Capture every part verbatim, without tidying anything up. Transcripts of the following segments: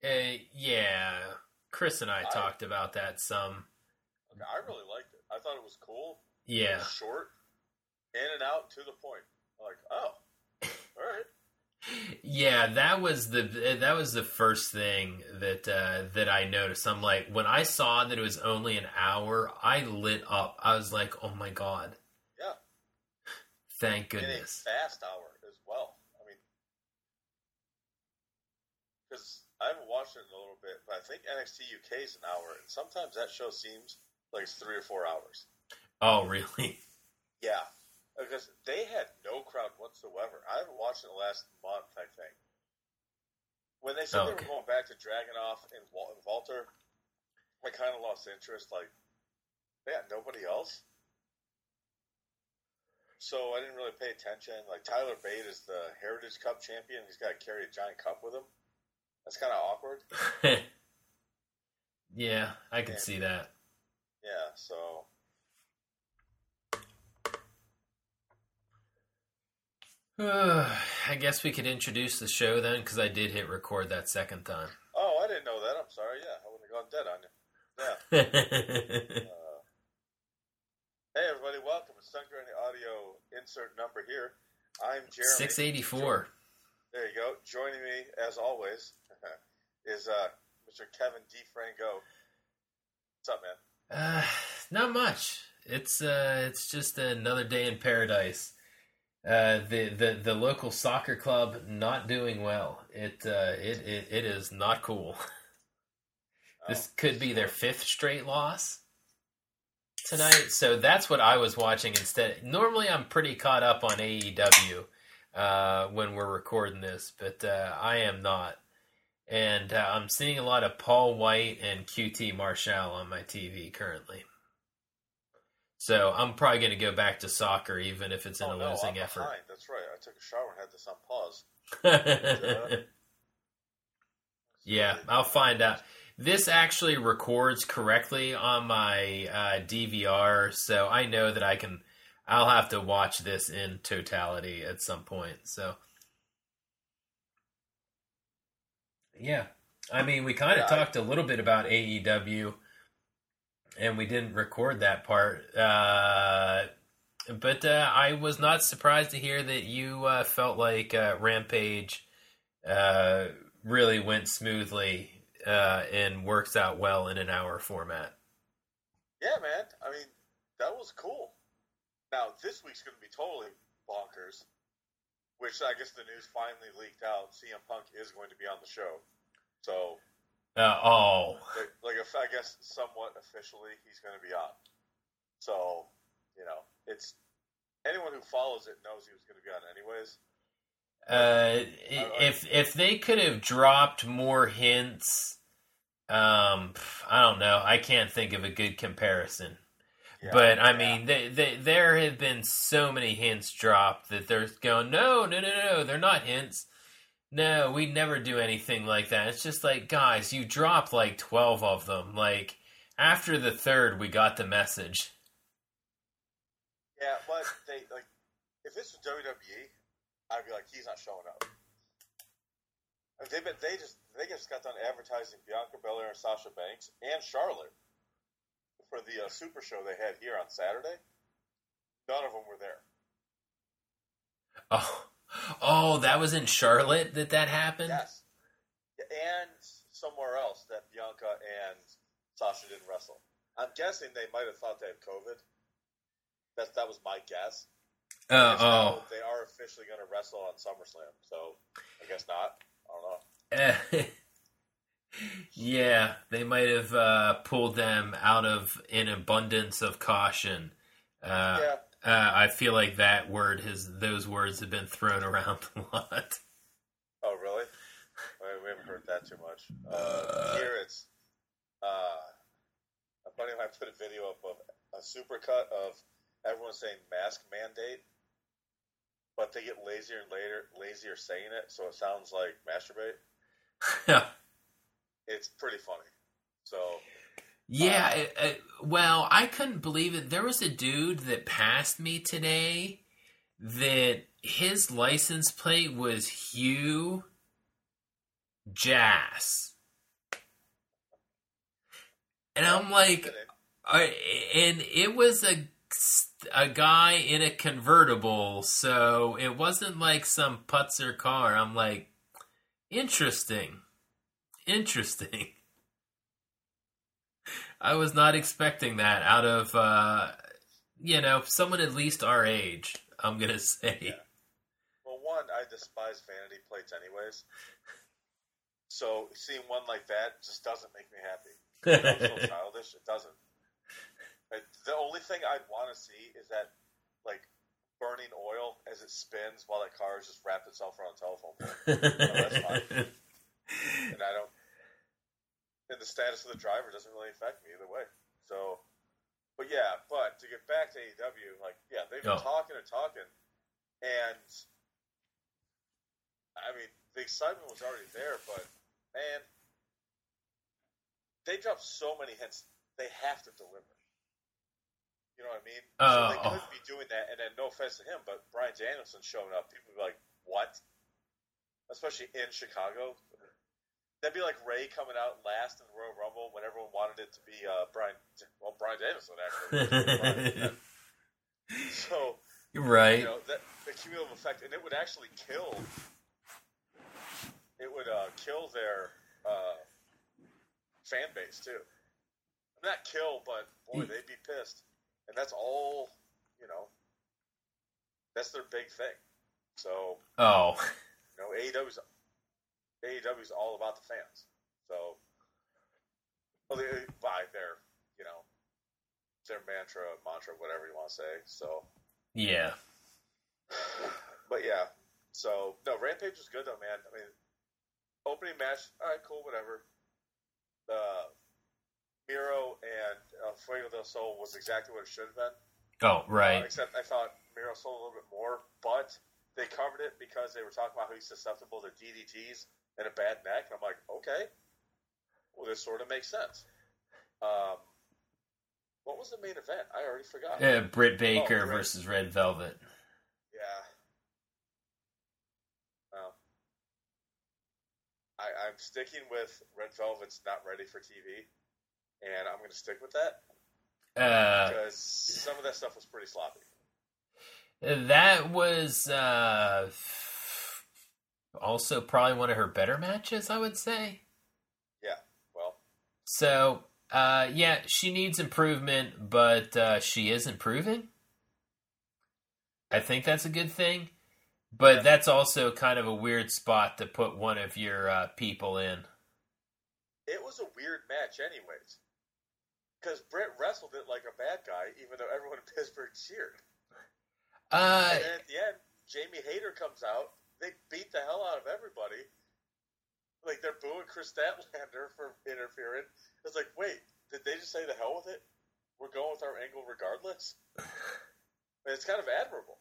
Uh, yeah, Chris and I I talked about that some. okay, I really liked it. I thought it was cool. It Yeah. was short, in and out, to the point. Like, oh, all right. Yeah, that was the that was the first thing that uh, that I noticed. I'm like, when I saw that it was only an hour, I lit up. I was like, oh my god, Yeah. thank In a goodness. fast hour as well. I mean, because I haven't watched it in a little bit, but I think N X T U K is an hour, and sometimes that show seems like it's three or four hours. Oh, really? Yeah. Because they had no crowd whatsoever. I haven't watched it in the last month, I think. When they said Oh, they okay. were going back to Dragunov and Wal- and Walter, I kind of lost interest. Like, they had nobody else. So I didn't really pay attention. Like, Tyler Bate is the Heritage Cup champion. He's got to carry a giant cup with him. That's kind of awkward. Yeah, I can And- see that. Yeah, so... I guess we could introduce the show then, because I did hit record that second time. Oh, I didn't know that. I'm sorry. Yeah, I wouldn't have gone dead on you. Yeah. Uh, hey, everybody. Welcome. It's Sun Granny Audio insert number here. I'm Jeremy. six eighty-four. There you go. Joining me, as always, is uh, Mister Kevin DeFranco. What's up, man? Uh, not much. It's uh, it's just another day in paradise. Uh, the, the the local soccer club not doing well. It uh, it, it it is not cool. This Oh, could be their fifth straight loss tonight. So that's what I was watching instead. Normally, I'm pretty caught up on A E W uh, when we're recording this, but uh, I am not. And uh, I'm seeing a lot of Paul White and Q T Marshall on my T V currently. So I'm probably going to go back to soccer, even if it's in oh, a no, losing I'm effort. behind. That's right. I took a shower and had this on pause. Yeah, I'll find out. This actually records correctly on my uh, D V R, so I know that I can. I'll have to watch this in totality at some point. So, yeah, I mean, we kind of Yeah, I- talked a little bit about A E W, and we didn't record that part. Uh, but uh, I was not surprised to hear that you uh, felt like uh, Rampage uh, really went smoothly uh, and works out well in an hour format. Yeah, man. I mean, that was cool. Now, this week's going to be totally bonkers, which I guess the news finally leaked out. C M Punk is going to be on the show. So, Uh, oh, like, like if, I guess somewhat officially, he's going to be on. So, you know, it's anyone who follows it knows he was going to be on anyways. uh, if if they could have dropped more hints, um, I don't know. I can't think of a good comparison. Yeah, But I yeah. mean, they, they, there have been so many hints dropped that they're going, no, no, no, no, they're not hints. No, we never do anything like that. It's just like, guys, you dropped like twelve of them. Like, after the third, we got the message. Yeah, but they like if this was W W E, I'd be like, he's not showing up. Like, they've been they just they just got done advertising Bianca Belair and Sasha Banks and Charlotte for the uh, Super Show they had here on Saturday. None of them were there. Oh, oh, that was in Charlotte that that happened? Yes, and somewhere else that Bianca and Sasha didn't wrestle. I'm guessing they might have thought they had COVID. That that was my guess. Uh, Because oh, now they are officially going to wrestle on SummerSlam, so I guess not. I don't know. Eh, yeah, they might have uh, pulled them out of an abundance of caution. Uh, Yeah. uh, I feel like that word has those words have been thrown around a lot. Oh, really? Well, we haven't heard that too much. Uh, here it's uh, a buddy of mine put a video up of a supercut of everyone saying mask mandate, but they get lazier and later lazier saying it, so it sounds like masturbate. It's pretty funny. So Yeah, it, it, well, I couldn't believe it. There was a dude that passed me today that his license plate was Hugh Jass. And I'm like, I, and it was a a guy in a convertible, so it wasn't like some putzer car. I'm like, interesting, interesting. I was not expecting that out of, uh, you know, someone at least our age, I'm going to say. Yeah. Well, one, I despise vanity plates anyways. So seeing one like that just doesn't make me happy. It's so childish. It doesn't. The only thing I'd want to see is that, like, burning oil as it spins while that car is just wrapped itself around a telephone pole. No, that's fine. And I don't... And the status of the driver doesn't really affect me either way. So, but yeah, but to get back to A E W, like, yeah, they've been oh. talking and talking, and I mean, the excitement was already there, but man, they dropped so many hints. They have to deliver. You know what I mean? Uh, so they could oh. be doing that, and then no offense to him, but Bryan Danielson showing up, people would be like, what? Especially in Chicago. That'd be like Ray coming out last in the Royal Rumble when everyone wanted it to be uh, Bryan, well, Bryan Danielson, actually. So, you're right. You know, that, the cumulative effect, and it would actually kill, it would uh, kill their uh, fan base, too. Not kill, but, boy, they'd be pissed. And that's all, you know, that's their big thing. So, oh, you know, A E W's, A E W's all about the fans. So, well, they, by their, you know, their mantra, mantra, whatever you want to say. So, yeah. But yeah, so no, Rampage was good though, man. I mean, opening match, all right, cool, whatever. The uh, Miro and uh, Fuego del Sol was exactly what it should have been. Oh, right. Uh, except I thought Miro sold a little bit more, but they covered it because they were talking about how he's susceptible to D D Ts and a bad neck. And I'm like, okay, well, this sort of makes sense. Um, what was the main event? I already forgot. Uh, Britt Baker oh, versus Red Velvet. Yeah. Well, I, I'm sticking with Red Velvet's not ready for T V. And I'm going to stick with that uh, because some of that stuff was pretty sloppy. That was uh, also probably one of her better matches, I would say. Yeah, well. So, uh, yeah, she needs improvement, but uh, she is improving. I think that's a good thing. But yeah. That's also kind of a weird spot to put one of your uh, people in. It was a weird match anyways. Because Britt wrestled it like a bad guy, even though everyone in Pittsburgh cheered. Uh, and then at the end, Jamie Hayter comes out. They beat the hell out of everybody. Like, they're booing Chris Statlander for interfering. It's like, wait, did they just say the hell with it? We're going with our angle regardless? And it's kind of admirable.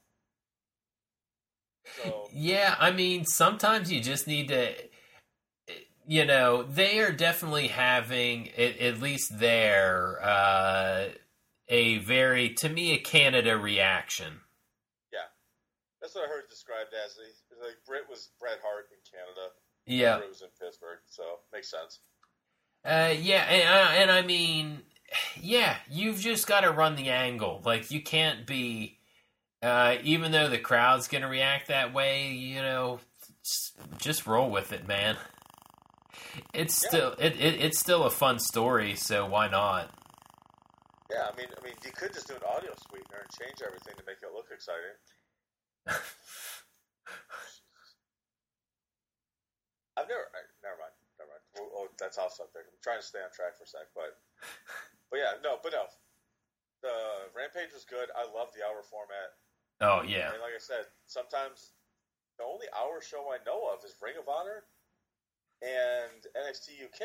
So, yeah, I mean, sometimes you just need to... You know, they are definitely having, at, at least there, uh, a very, to me, a Canada reaction. Yeah. That's what I heard described as. Like, Britt was Bret Hart in Canada. Yeah. Britt was in Pittsburgh, so makes sense. Uh, yeah, and, uh, and I mean, yeah, you've just got to run the angle. Like, you can't be, uh, even though the crowd's going to react that way, you know, just roll with it, man. It's yeah. still it, it it's still a fun story, so why not? Yeah, I mean, I mean, you could just do an audio sweetener and change everything to make it look exciting. I've never, I, never mind, never mind. Oh, oh, that's off subject. I'm trying to stay on track for a sec, but, but yeah, no, but no. The Rampage was good. I love the hour format. Oh yeah. And like I said, sometimes the only hour show I know of is Ring of Honor and N X T U K,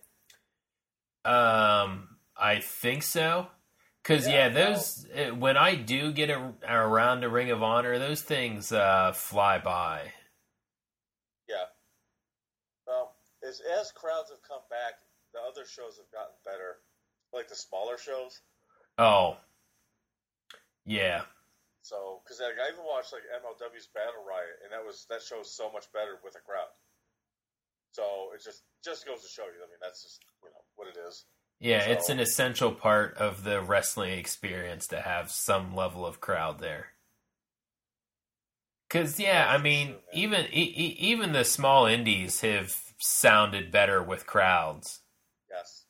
right? Um, I think so. Because, yeah, yeah, those, well, when I do get a, around to Ring of Honor, those things uh, fly by. Yeah. Well, as, as crowds have come back, the other shows have gotten better. Like the smaller shows. Oh. Yeah. So, because like, I even watched like M L W's Battle Riot, and that was that show's so much better with a crowd. So it just just goes to show you. I mean, that's just you know what it is. Yeah, So, it's an essential part of the wrestling experience to have some level of crowd there. Because yeah, yeah, I for mean, sure, man. even e- e- even the small indies have sounded better with crowds. Yes.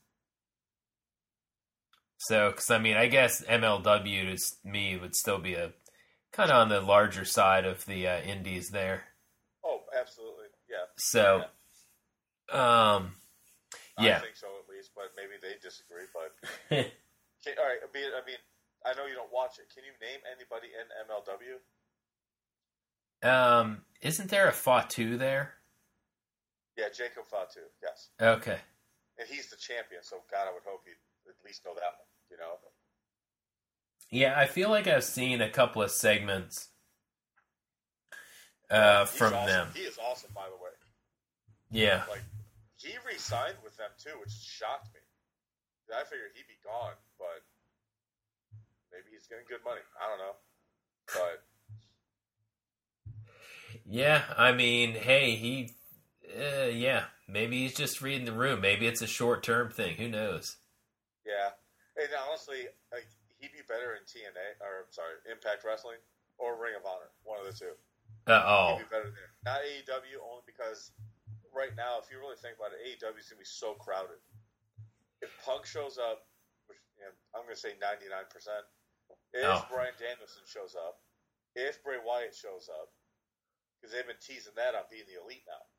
So, because I mean, I guess M L W to s- me would still be a kind of on the larger side of the uh, indies there. Oh, absolutely. Yeah. So, Yeah. um, I yeah, think so at least, but maybe they disagree. But okay, all right. I mean, I mean, I know you don't watch it. Can you name anybody in M L W? um, isn't there a Fatu there? Yeah, Jacob Fatu. Yes, Okay, and he's the champion. So God, I would hope he'd at least know that one. You know. yeah, I feel like I've seen a couple of segments uh, He's from awesome. them. He is awesome, by the way. Yeah, Like he re-signed with them too, which shocked me. I figured he'd be gone, but maybe he's getting good money. I don't know, but yeah. I mean, hey, he, uh, yeah, maybe he's just reading the room. Maybe it's a short term thing. Who knows? yeah. And honestly, like, he'd be better in T N A or I'm sorry, Impact Wrestling or Ring of Honor, one of the two. Uh, oh, He'd be better there. Not A E W, only because right now, if you really think about it, A E W is gonna be so crowded. If Punk shows up, which you know, I'm gonna say ninety-nine percent. If Oh. Bryan Danielson shows up, if Bray Wyatt shows up, because they've been teasing that on being the Elite now.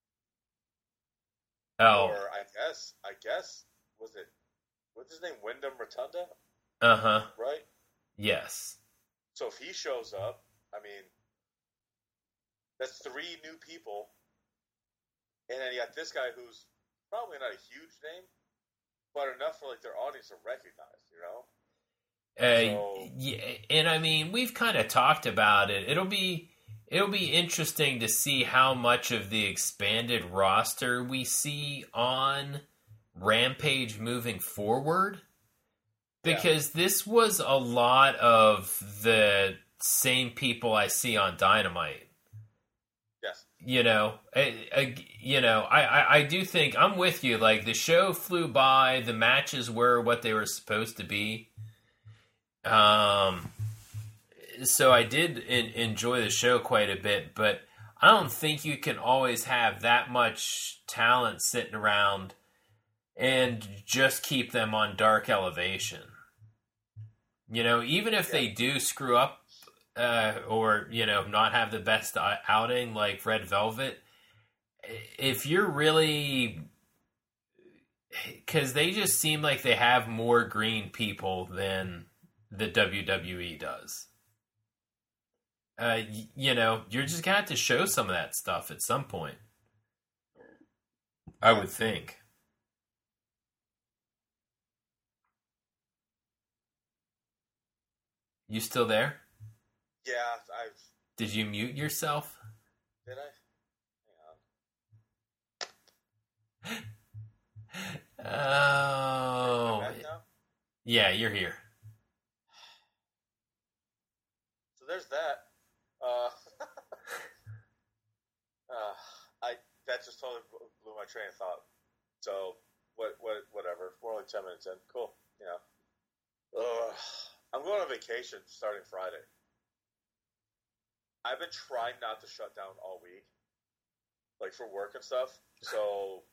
oh, Or I guess, I guess, was it, what's his name, Wyndham Rotunda, uh huh. right? Yes. So if he shows up, I mean, that's three new people, and then you got this guy who's probably not a huge name, but enough for like their audience to recognize, you know? Uh, So- yeah, and I mean, we've kind of talked about it. It'll be it'll be interesting to see how much of the expanded roster we see on Rampage moving forward, Yeah. because this was a lot of the same people I see on Dynamite. Yes. You know, I, I, you know, I, I, I do think I'm with you. Like, the show flew by, the matches were what they were supposed to be. Um, so I did in, enjoy the show quite a bit, but I don't think you can always have that much talent sitting around and just keep them on Dark Elevation. You know, even if they do screw up, uh, or, you know, not have the best outing like Red Velvet, if you're really, because they just seem like they have more green people than the W W E does. Uh, y- you know, you're just gonna have to show some of that stuff at some point. I would think. You still there? Yeah, I Did you mute yourself? did I? Hang on. Oh, Am I back now? yeah, you're here. So there's that. Uh, uh, I that just totally blew my train of thought. So what what whatever. We're only ten minutes in. Cool. You know. Ugh. I'm going on vacation starting Friday. I've been trying not to shut down all week, like for work and stuff. So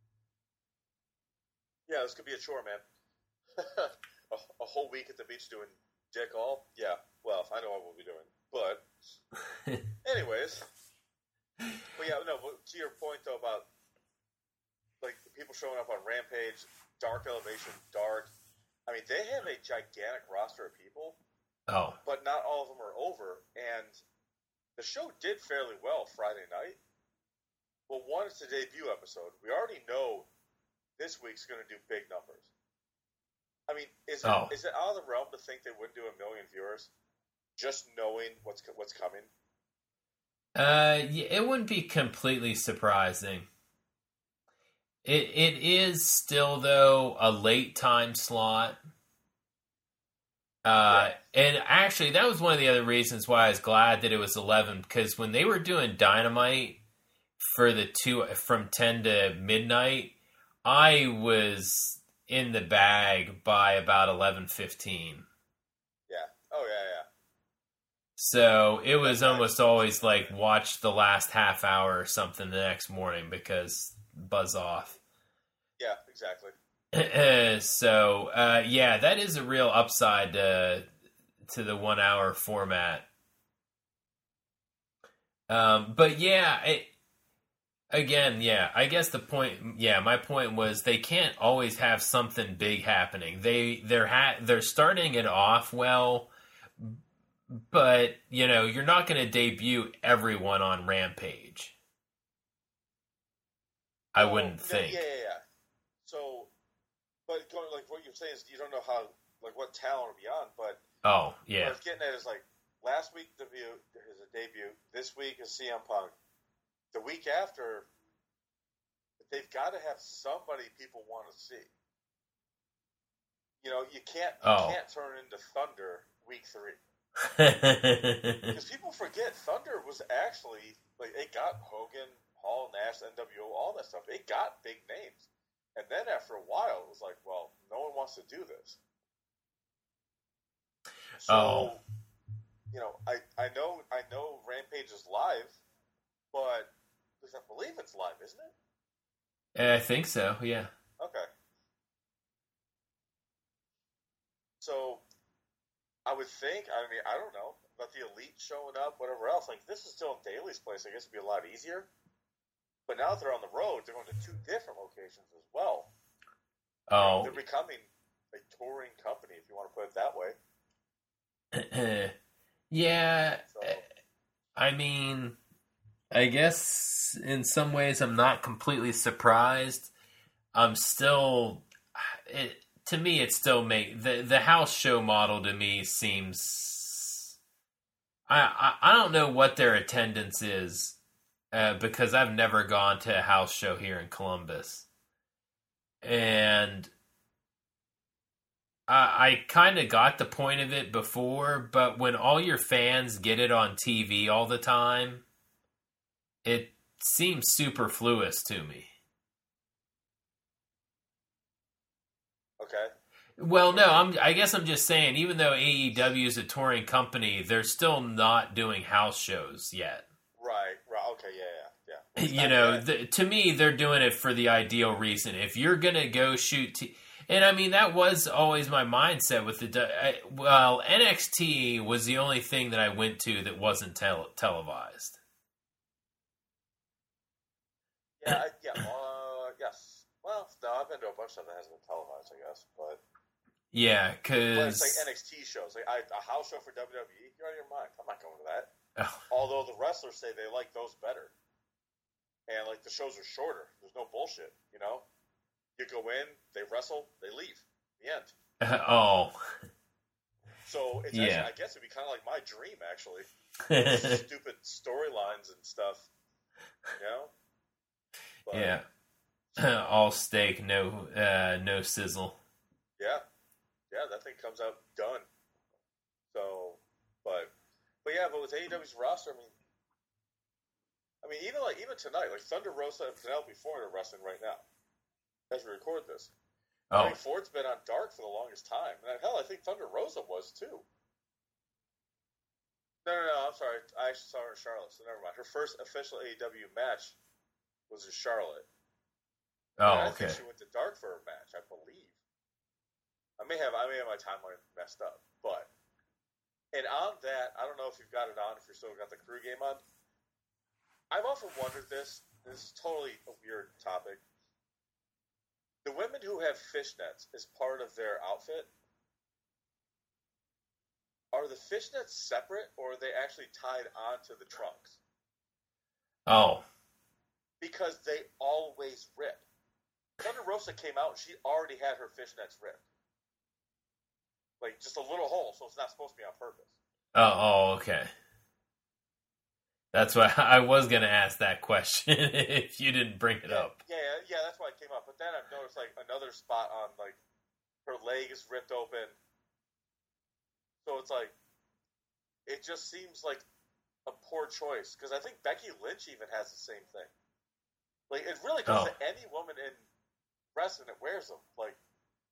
yeah, this could be a chore, man. a, a whole week at the beach doing dick all. Yeah. Well, I know what we'll be doing, but anyways. But yeah, no. But to your point though about like the people showing up on Rampage, Dark Elevation, Dark. I mean, they have a gigantic roster of people, Oh, but not all of them are over. And the show did fairly well Friday night. Well, one, it's a debut episode. We already know this week's going to do big numbers. I mean, is it Oh. is it out of the realm to think they wouldn't do a million viewers just knowing what's what's coming? uh, yeah, it wouldn't be completely surprising. It it is still though a late time slot. Uh, and actually, that was one of the other reasons why I was glad that it was eleven, because when they were doing Dynamite for the two from ten to midnight, I was in the bag by about eleven fifteen. Yeah. Oh yeah, yeah. So it was almost always like watch the last half hour or something the next morning because buzz off. Yeah, exactly. so uh, yeah, that is a real upside to to the one hour format. Um, but yeah, it, again, yeah, I guess the point, yeah, my point was they can't always have something big happening. They they're ha- they're starting it off well, but you know you're not going to debut everyone on Rampage. I oh, wouldn't yeah, think. Yeah, yeah, yeah. So, but going, like what you're saying is you don't know how, like what talent will be on, but oh what yeah, I was getting at is like last week debut is a debut. This week is C M Punk. The week after, they've got to have somebody people want to see. You know, you can't you oh. can't turn into Thunder week three because people forget Thunder was actually like it got Hogan, Hall, Nash, N W O, all that stuff. It got big names, and then after a while, it was like, well, no one wants to do this. So, oh. you know, I, I know I know Rampage is live, but I believe it's live, isn't it? I think so. Yeah. Okay. So, I would think. I mean, I don't know about the Elite showing up, whatever else. Like this is still in Daly's place. I guess it'd be a lot easier. But now that they're on the road, they're going to two different locations as well. Oh. They're becoming a touring company, if you want to put it that way. yeah. So, I mean, I guess in some ways I'm not completely surprised. I'm still, it, to me, it still make the the house show model to me seems. I I, I don't know what their attendance is. Uh, because I've never gone to a house show here in Columbus. And I, I kind of got the point of it before, but when all your fans get it on T V all the time, it seems superfluous to me. Okay. Well, no, I'm, I guess I'm just saying, even though A E W is a touring company, they're still not doing house shows yet. Right, right, okay, yeah, yeah, yeah. You know, the, to me, they're doing it for the ideal reason. If you're going to go shoot... T- and, I mean, that was always my mindset with the... I, well, N X T was the only thing that I went to that wasn't tel- televised. Yeah, I, yeah, uh, yes. Well, no, I've been to a bunch of them that hasn't been televised, I guess, but... Yeah, because... But it's like N X T shows. Like I, a house show for W W E, you're out of your mind. I'm not going to that. Oh. Although the wrestlers say they like those better. And, like, the shows are shorter. There's no bullshit, you know? You go in, they wrestle, they leave. The end. Uh, oh. So, it's yeah. actually, I guess it'd be kind of like my dream, actually. Stupid storylines and stuff. You know? But, yeah. All steak, no uh, no sizzle. Yeah. Yeah, that thing comes out done. So, but... But yeah, but with A E W's roster, I mean, I mean, even like even tonight, like Thunder Rosa and Penelope Ford are wrestling right now as we record this. Oh, I mean, Ford's been on Dark for the longest time, and hell, I think Thunder Rosa was too. No, no, no, I'm sorry, I actually saw her in Charlotte, so never mind. Her first official A E W match was in Charlotte. oh, and I okay. think she went to Dark for her match, I believe. I may have, I may have my timeline messed up, but. And on that, I don't know if you've got it on, if you're still got the crew game on. I've often wondered this. This is totally a weird topic. The women who have fishnets as part of their outfit, are the fishnets separate, or are they actually tied onto the trunks? Oh. Because they always rip. Thunder Rosa came out, and she already had her fishnets ripped. Like, just a little hole, so it's not supposed to be on purpose. Oh, oh okay. That's why I was going to ask that question if you didn't bring it yeah, up. Yeah, yeah, that's why it came up. But then I've noticed, like, another spot on, like, her leg is ripped open. So it's like, it just seems like a poor choice. Because I think Becky Lynch even has the same thing. Like, it really goes oh. to any woman in wrestling that wears them. Like,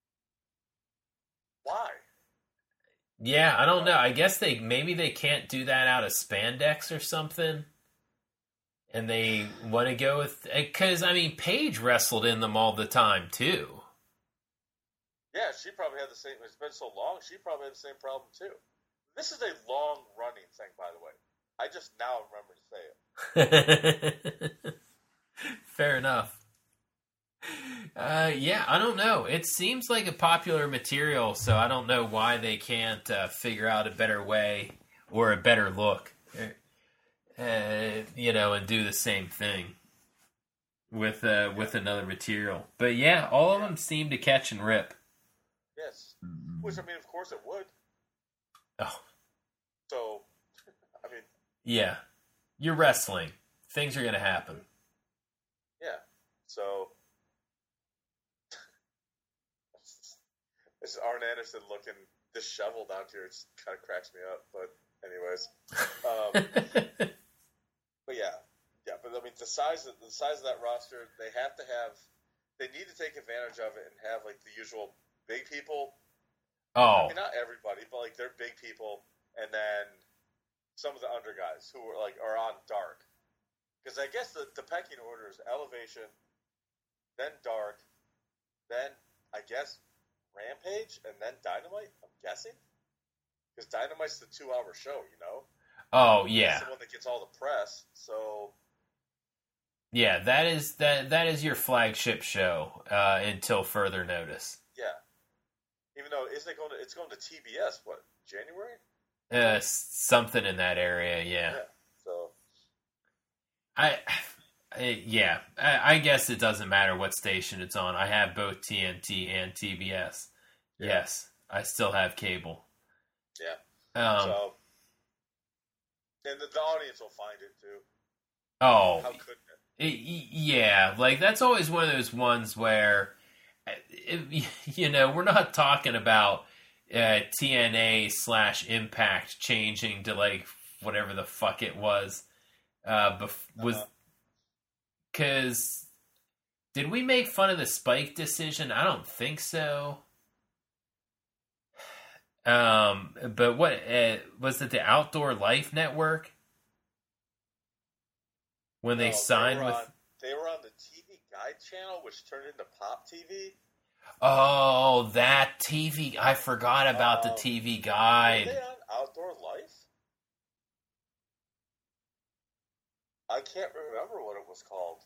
Why? Yeah, I don't know. I guess they maybe they can't do that out of spandex or something. And they want to go with... Because, I mean, Paige wrestled in them all the time, too. Yeah, she probably had the same... It's been so long, she probably had the same problem, too. This is a long-running thing, by the way. I just now remember to say it. Fair enough. Uh, yeah, I don't know. It seems like a popular material, so I don't know why they can't uh, figure out a better way or a better look. Uh, you know, and do the same thing with uh, with another material. But yeah, all of them seem to catch and rip. Yes. Which, I mean, of course it would. Oh. So, I mean... Yeah. You're wrestling. Things are going to happen. Yeah. So... It's Arn Anderson looking disheveled out here. It kind of cracks me up. But anyways. Um, but yeah. Yeah, but I mean, the size of the size of that roster, they have to have... They need to take advantage of it and have, like, the usual big people. Oh. I mean, not everybody, but, like, they're big people. And then some of the under guys who are, like, are on Dark. Because I guess the, the pecking order is Elevation, then Dark, then, I guess, Rampage, and then Dynamite, I'm guessing? Because Dynamite's the two-hour show, you know? Oh, yeah. It's the one that gets all the press, so... Yeah, that is that that is your flagship show uh, until further notice. Yeah. Even though, isn't it going to... It's going to T B S, what, January? Uh, something in that area, yeah. Yeah, so... I... I yeah, I, I guess it doesn't matter what station it's on. I have both T N T and T B S. Yeah. Yes, I still have cable. Yeah. Um, so... And the, the audience will find it, too. Oh. How couldn't it? It, yeah, like that's always one of those ones where, it, you know, we're not talking about uh, T N A slash Impact changing to like whatever the fuck it was. Uh, bef- was because did we make fun of the Spike decision? I don't think so. Um, but what uh, was it? The Outdoor Life Network? When they no, signed they with... On, they were on the T V Guide channel, which turned into Pop T V. Oh, that T V... I forgot about uh, the T V Guide. Were they on Outdoor Life? I can't remember what it was called.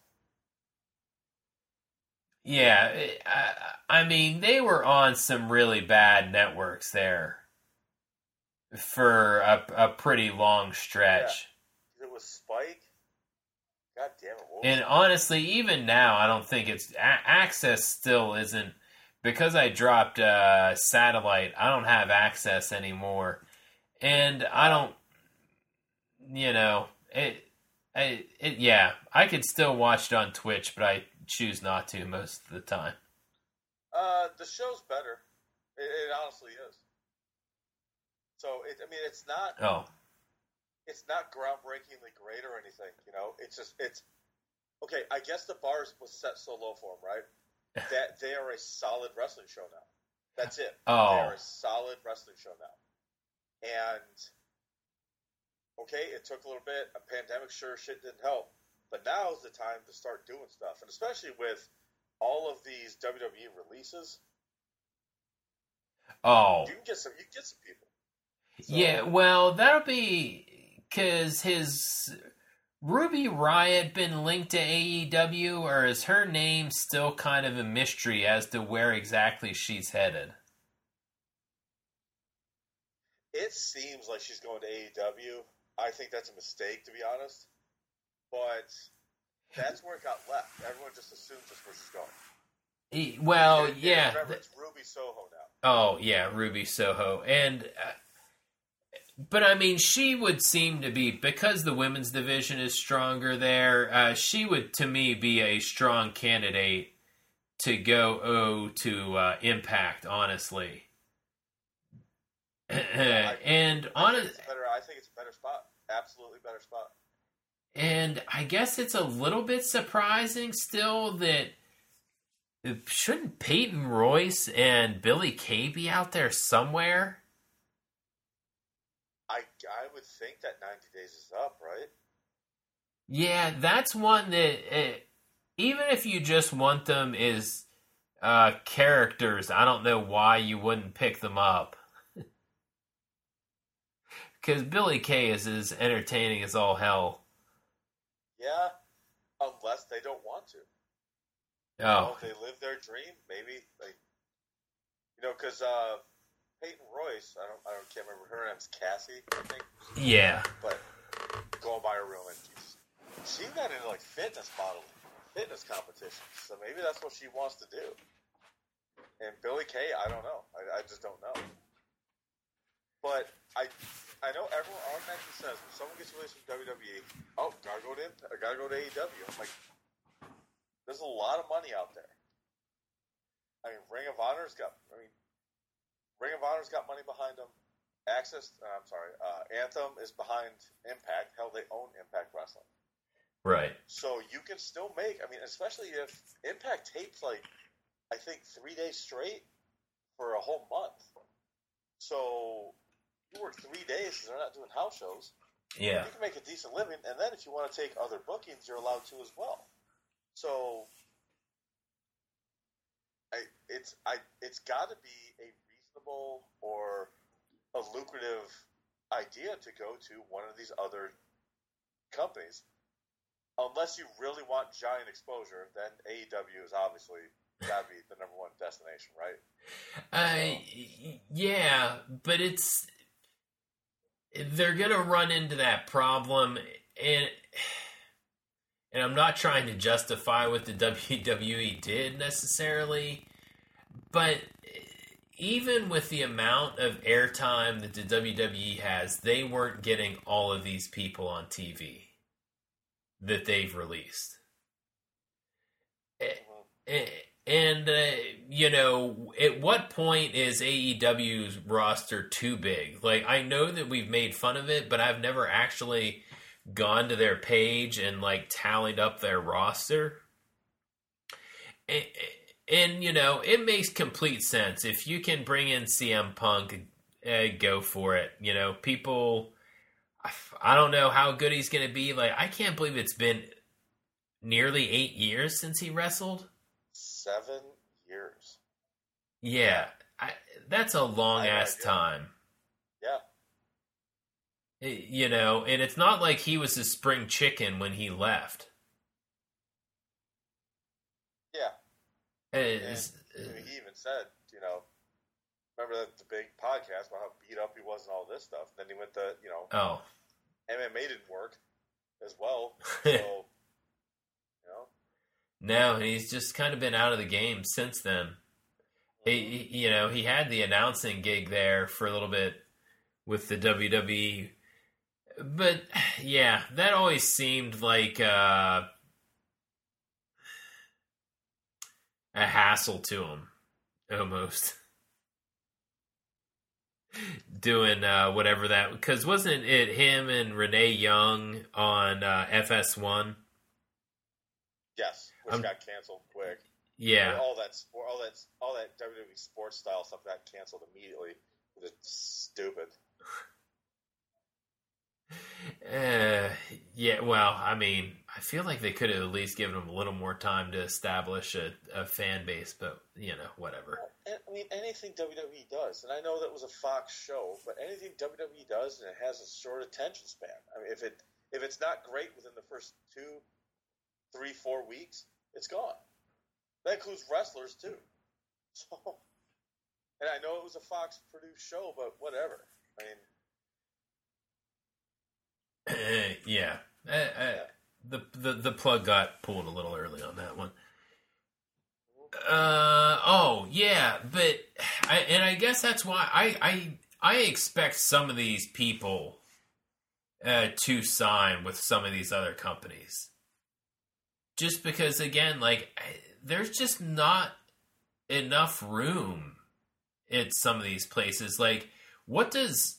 Yeah, I, I mean, they were on some really bad networks there for a, a pretty long stretch. Yeah. It was Spike. God damn it. And it? honestly, even now, I don't think it's... A- access still isn't... Because I dropped uh, satellite, I don't have access anymore. And I don't... You know, it... I, it yeah, I could still watch it on Twitch, but I choose not to most of the time. Uh, the show's better. It, it honestly is. So, it, I mean, it's not... Oh. It's not groundbreakingly great or anything, you know? It's just, it's... Okay, I guess the bar was set so low for them, right? That they are a solid wrestling show now. That's it. Oh. They are a solid wrestling show now. And, okay, it took a little bit. A pandemic, sure, shit didn't help. But now's the time to start doing stuff. And especially with all of these W W E releases. Oh. You can get some, you can get some people. So, yeah, well, that'll be... Because his Ruby Riott been linked to A E W, or is her name still kind of a mystery as to where exactly she's headed? It seems like she's going to A E W. I think that's a mistake, to be honest. But that's where it got left. Everyone just assumes that's where she's going. Well, and, yeah. And remember, it's Ruby Soho now. Oh, yeah, Ruby Soho. And... Uh, But, I mean, she would seem to be, because the women's division is stronger there, uh, she would, to me, be a strong candidate to go oh, to uh, Impact, honestly. Yeah, I, and I, on think it's better, I think it's a better spot. Absolutely better spot. And I guess it's a little bit surprising still that shouldn't Peyton Royce and Billy Kay be out there somewhere? I I would think that ninety days is up, right? Yeah, that's one that uh, even if you just want them as uh, characters, I don't know why you wouldn't pick them up. Because Billy Kay is as entertaining as all hell. Yeah, unless they don't want to. Oh, you know, if they live their dream, maybe like you know, because uh, Peyton Royce, I don't, I don't, can't remember her name's Cassie, I think. Yeah, but going by her real name, Jesus. She got into like fitness modeling, fitness competitions, so maybe that's what she wants to do. And Billy Kay, I don't know, I, I just don't know. But I, I know everyone automatically says when someone gets released from W W E, oh, gotta go to Impact, or gotta go to A E W. I'm like, there's a lot of money out there. I mean, Ring of Honor's got. I mean, Ring of Honor's got money behind them. Access. Uh, I'm sorry. Uh, Anthem is behind Impact. Hell, they own Impact Wrestling. right. So you can still make. I mean, especially if Impact tapes like, I think three days straight for a whole month. So you work three days because they're not doing house shows. Yeah. You can make a decent living, and then if you want to take other bookings, you're allowed to as well. So, I, it's I it's got to be a reasonable or a lucrative idea to go to one of these other companies, unless you really want giant exposure. Then A E W is obviously got to be the number one destination, right? Uh, yeah, but it's they're gonna run into that problem, and. And I'm not trying to justify what the W W E did necessarily, but even with the amount of airtime that the W W E has, they weren't getting all of these people on T V that they've released. And, uh, you know, at what point is A E W's roster too big? Like, I know that we've made fun of it, but I've never actually gone to their page and like tallied up their roster, and, and you know it makes complete sense if you can bring in C M Punk, uh, go for it. You know, people, I don't know how good he's going to be. Like, I can't believe it's been nearly eight years since he wrestled. Seven years. Yeah, I, that's a long ass time. Yeah. You know, and it's not like he was a spring chicken when he left. Yeah. And, and he even said, you know, remember that the big podcast about how beat up he was and all this stuff. Then he went to, you know, oh, M M A didn't work as well. So, you know. No, he's just kind of been out of the game since then. Mm-hmm. He, you know, he had the announcing gig there for a little bit with the W W E. But, yeah, that always seemed like uh, a hassle to him, almost. Doing uh, whatever that... Because wasn't it him and Renee Young on uh, F S one? Yes, which um, got canceled quick. Yeah. All that, all that, all that W W E sports style stuff got canceled immediately. It's stupid. Uh, yeah, well, I mean, I feel like they could have at least given him a little more time to establish a, a fan base, but, you know, whatever. I mean, anything W W E does, and I know that was a Fox show, but anything W W E does, and it has a short attention span. I mean, if it if it's not great within the first two, three, four weeks, it's gone. That includes wrestlers, too. So, and I know it was a Fox-produced show, but whatever. I mean... Uh, yeah. Uh, uh, yeah. The, the the plug got pulled a little early on that one. Uh oh yeah, but I, and I guess that's why I I I expect some of these people uh, to sign with some of these other companies, just because again, like I, there's just not enough room at some of these places. Like, what does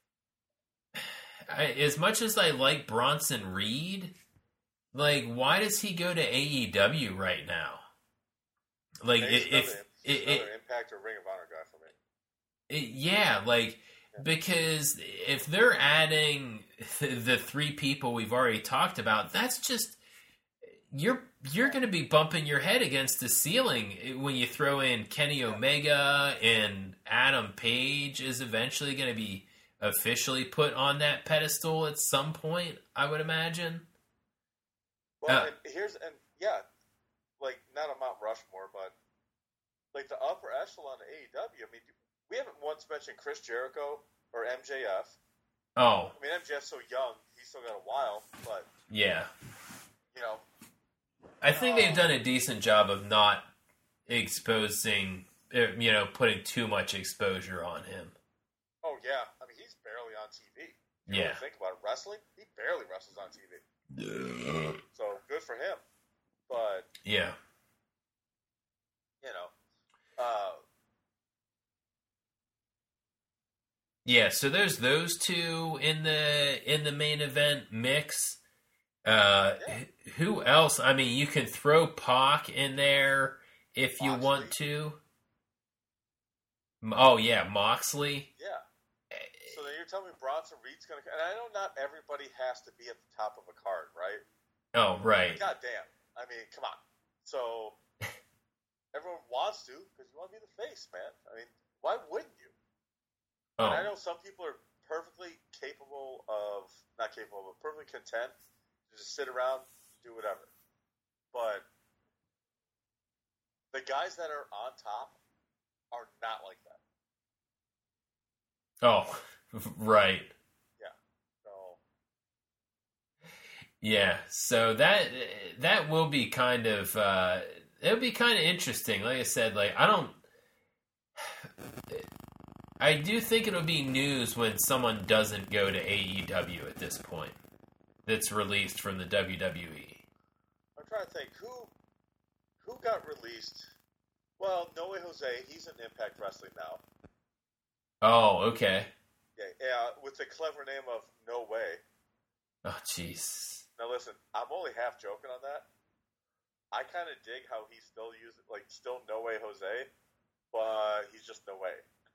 I, as much as I like Bronson Reed, like, why does he go to A E W right now? Like He's if another, it, he's it, another Impact or Ring of Honor guy for me. it, yeah, like because if they're adding the three people we've already talked about, that's just you're you're going to be bumping your head against the ceiling when you throw in Kenny Omega, and Adam Page is eventually going to be officially put on that pedestal at some point, I would imagine. Well, Uh, and here's and yeah, like not a Mount Rushmore, but like the upper echelon of A E W. I mean, we haven't once mentioned Chris Jericho or M J F. Oh, I mean, M J F's so young; he's still got a while. But yeah. you know, I think uh, they've done a decent job of not exposing, uh, you know, putting too much exposure on him. oh yeah, I mean, he's barely on T V. You Yeah. really think about it, wrestling, he barely wrestles on T V. Yeah. So good for him. But Yeah. you know, uh, Yeah, so there's those two in the in the main event mix. Uh, Yeah. wh- who else? I mean, you can throw Pac in there if you Moxley. want to. M- Oh yeah, Moxley. yeah. So then you're telling me Bronson Reed's going to, and I know not everybody has to be at the top of a card, right? Oh right. God damn. I mean, come on. So everyone wants to because you want to be the face, man. I mean, why wouldn't you? And I Oh know some people are perfectly capable of, not capable, but perfectly content to just sit around and do whatever. But the guys that are on top are not like that. oh right. So Yeah, so that that will be kind of uh, it'll be kind of interesting. Like I said, like I don't, I do think it'll be news when someone doesn't go to A E W at this point. That's released from the W W E. I'm trying to think who who got released. Well, No Way Jose, he's in Impact Wrestling now. Oh, okay. Yeah, yeah, with the clever name of No Way. Oh, jeez. Now listen, I'm only half joking on that. I kind of dig how he still uses, like, still No Way Jose, but he's just No Way.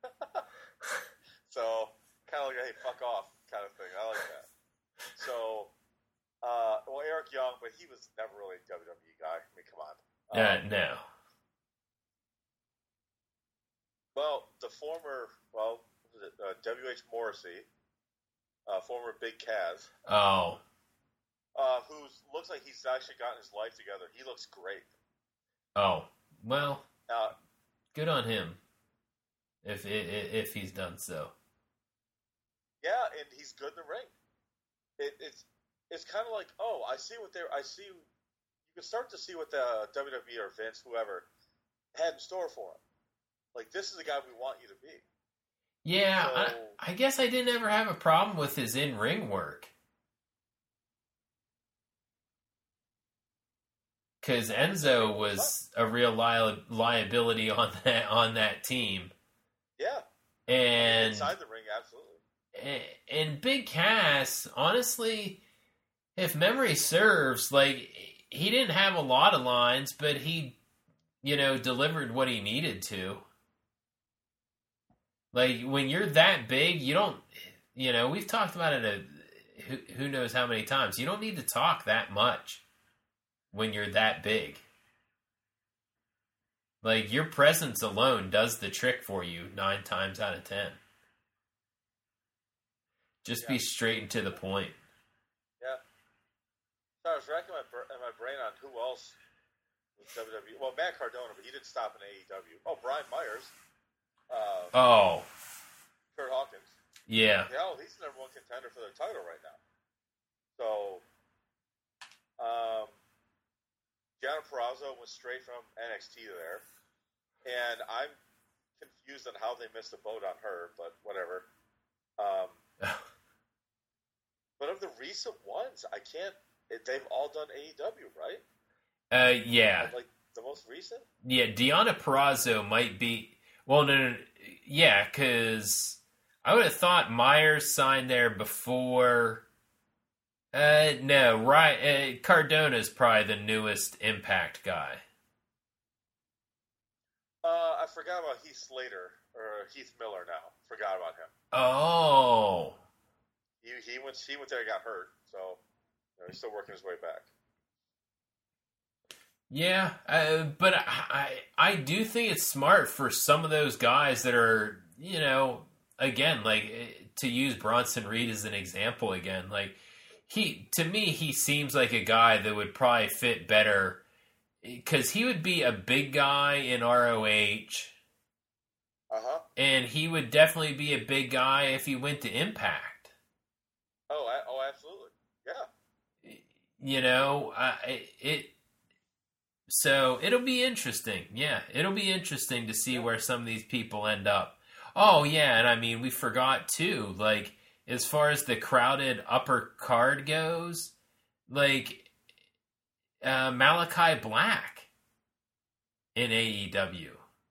So, kind of like, hey, fuck off kind of thing. I like that. So, uh, well, Eric Young, but he was never really a W W E guy. I mean, come on. Um, Uh, no. Well, the former, well, what was it, uh, W H Morrissey, uh, former Big Cass, Oh, uh, who looks like he's actually gotten his life together. He looks great. oh. Well, Uh, good on him. If if, if he's done so. yeah, and he's good in the ring. It, it's it's kind of like, oh, I see what they're, I see, you can start to see what the W W E or Vince, whoever, had in store for him. Like, this is the guy we want you to be. Yeah, So- I, I guess I didn't ever have a problem with his in-ring work. Because Enzo was a real li- liability on that on that team, Yeah, and inside the ring, absolutely. and Big Cass, honestly, if memory serves, like he didn't have a lot of lines, but he, you know, delivered what he needed to. Like when you're that big, you don't, you know, we've talked about it a who, who knows how many times. You don't need to talk that much when you're that big. Like your presence alone does the trick for you nine times out of ten. Just Yeah. be straight and to the point. Yeah. So I was racking my, br- my brain on who else was W W E. Well, Matt Cardona, but he didn't stop in A E W. Oh, Brian Myers. Uh, Oh, Kurt Hawkins. yeah. Yeah, well, he's the number one contender for their title right now. So, um, Gianna Purrazzo went straight from N X T to there. And I'm confused on how they missed the boat on her, but whatever. Um, but of the recent ones, I can't. It, they've all done A E W, right? Uh, yeah. Like the most recent? Yeah, Deonna Purrazzo might be... Well, no, no, no. Yeah, because I would have thought Myers signed there before... Uh, no, right. Uh, Cardona's probably the newest Impact guy. forgot about Heath Slater or Heath Miller. Now forgot about him. Oh, he he went he went there and got hurt, so you know, he's still working his way back. Yeah, uh, but I I do think it's smart for some of those guys that are, you know, again, like, to use Bronson Reed as an example again, like, he, to me, he seems like a guy that would probably fit better, because he would be a big guy in R O H, uh-huh. and he would definitely be a big guy if he went to Impact. Oh, I, oh, absolutely, yeah. You know, uh, it... So, it'll be interesting. Yeah, it'll be interesting to see where some of these people end up. Oh, yeah, and I mean, we forgot, too, like, as far as the crowded upper card goes, like, uh, Malachi Black in A E W.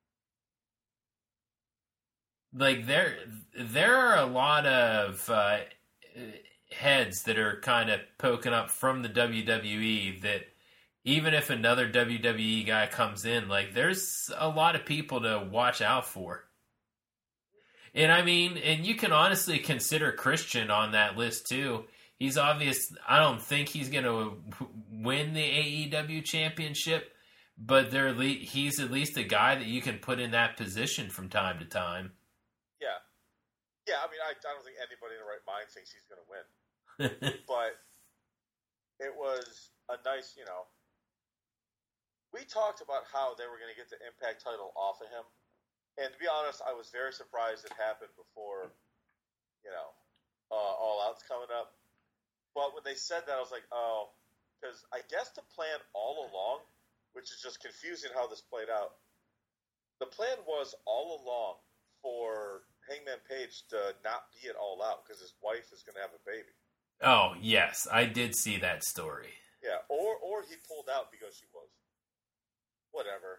Like, there, there are a lot of uh, heads that are kind of poking up from the W W E that, even if another W W E guy comes in, like, there's a lot of people to watch out for. And I mean, and you can honestly consider Christian on that list too. He's obvious. I don't think he's going to win the A E W championship, but they're le- he's at least a guy that you can put in that position from time to time. Yeah. Yeah, I mean, I, I don't think anybody in their right mind thinks he's going to win. But it was a nice, you know, we talked about how they were going to get the Impact title off of him. And to be honest, I was very surprised it happened before, you know, uh, All Out's coming up. But when they said that, I was like, oh, because I guess the plan all along, which is just confusing how this played out, the plan was all along for Hangman Page to not be at All Out because his wife is going to have a baby. Oh, yes, I did see that story. Yeah, or or he pulled out because she was. Whatever.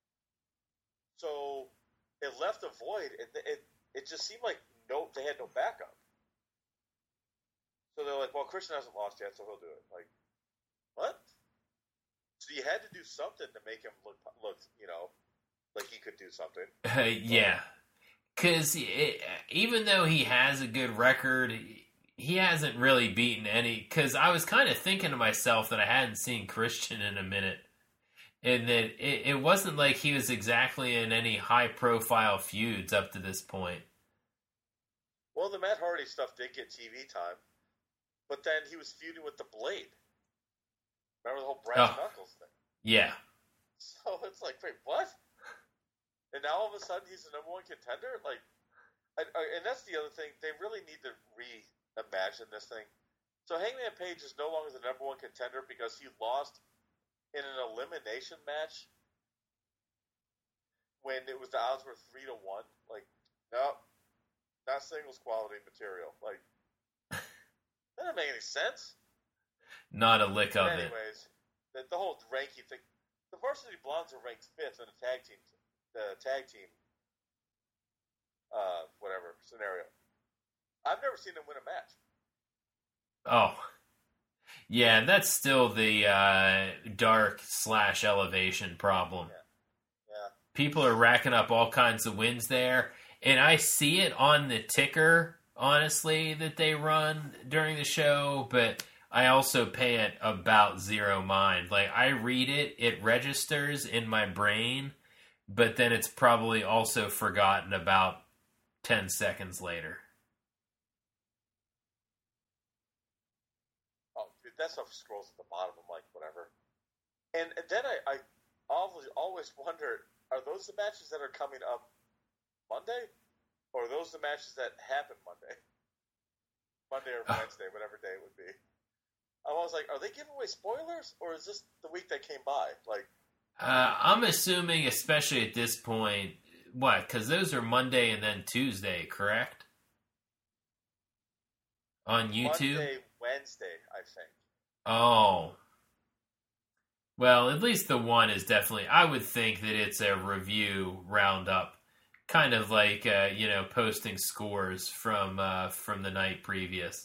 So it left a void, and it it just seemed like no, they had no backup. So they're like, well, Christian hasn't lost yet, so he'll do it. Like, what? So you had to do something to make him look, look, you know, like he could do something. Uh, yeah, because even though he has a good record, he hasn't really beaten any. Because I was kind of thinking to myself that I hadn't seen Christian in a minute. And that it, it wasn't like he was exactly in any high-profile feuds up to this point. Well, the Matt Hardy stuff did get T V time, but then he was feuding with the Blade. Remember the whole brass oh, knuckles thing? Yeah. So it's like, wait, what? And now all of a sudden he's the number one contender? Like, I, I, and that's the other thing. They really need to reimagine this thing. So Hangman Page is no longer the number one contender because he lost in an elimination match when it was the odds were three to one. Like, no, not singles quality material. Like, that doesn't make any sense. Not a lick of but anyways, it. Anyways, the, the whole ranking thing. The Varsity Blondes are ranked fifth in the tag team, the tag team, uh, whatever scenario. I've never seen them win a match. Oh. Yeah, that's still the uh, dark slash elevation problem. Yeah. Yeah. People are racking up all kinds of wins there, and I see it on the ticker, honestly, that they run during the show, but I also pay it about zero mind. Like, I read it, it registers in my brain, but then it's probably also forgotten about ten seconds later. That stuff scrolls at the bottom. I'm like, whatever. And, and then I, I always, always wonder, are those the matches that are coming up Monday? Or are those the matches that happen Monday? Monday or Wednesday, whatever day it would be. I was like, are they giving away spoilers? Or is this the week that came by? Like, uh, I'm assuming, especially at this point, what? Because those are Monday and then Tuesday, correct? On YouTube? Monday, Wednesday, I think. Oh. Well, at least the one is definitely, I would think that it's a review roundup. Kind of like, uh, you know, posting scores from uh, from the night previous.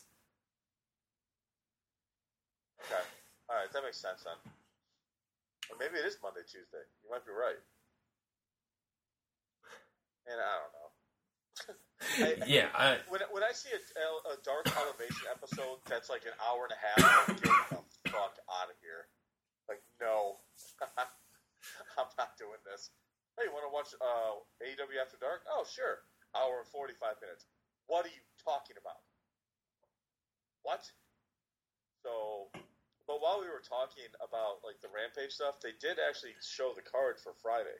Okay. All right, that makes sense then. Or maybe it is Monday, Tuesday. You might be right. And I don't know. I, yeah. I, when when I see a, a Dark Elevation episode that's like an hour and a half, I'm getting the fuck out of here. Like, no, I'm not doing this. Hey, you want to watch uh, A E W After Dark? Oh, sure. Hour and forty-five minutes. What are you talking about? What? So, but while we were talking about like the Rampage stuff, they did actually show the card for Friday.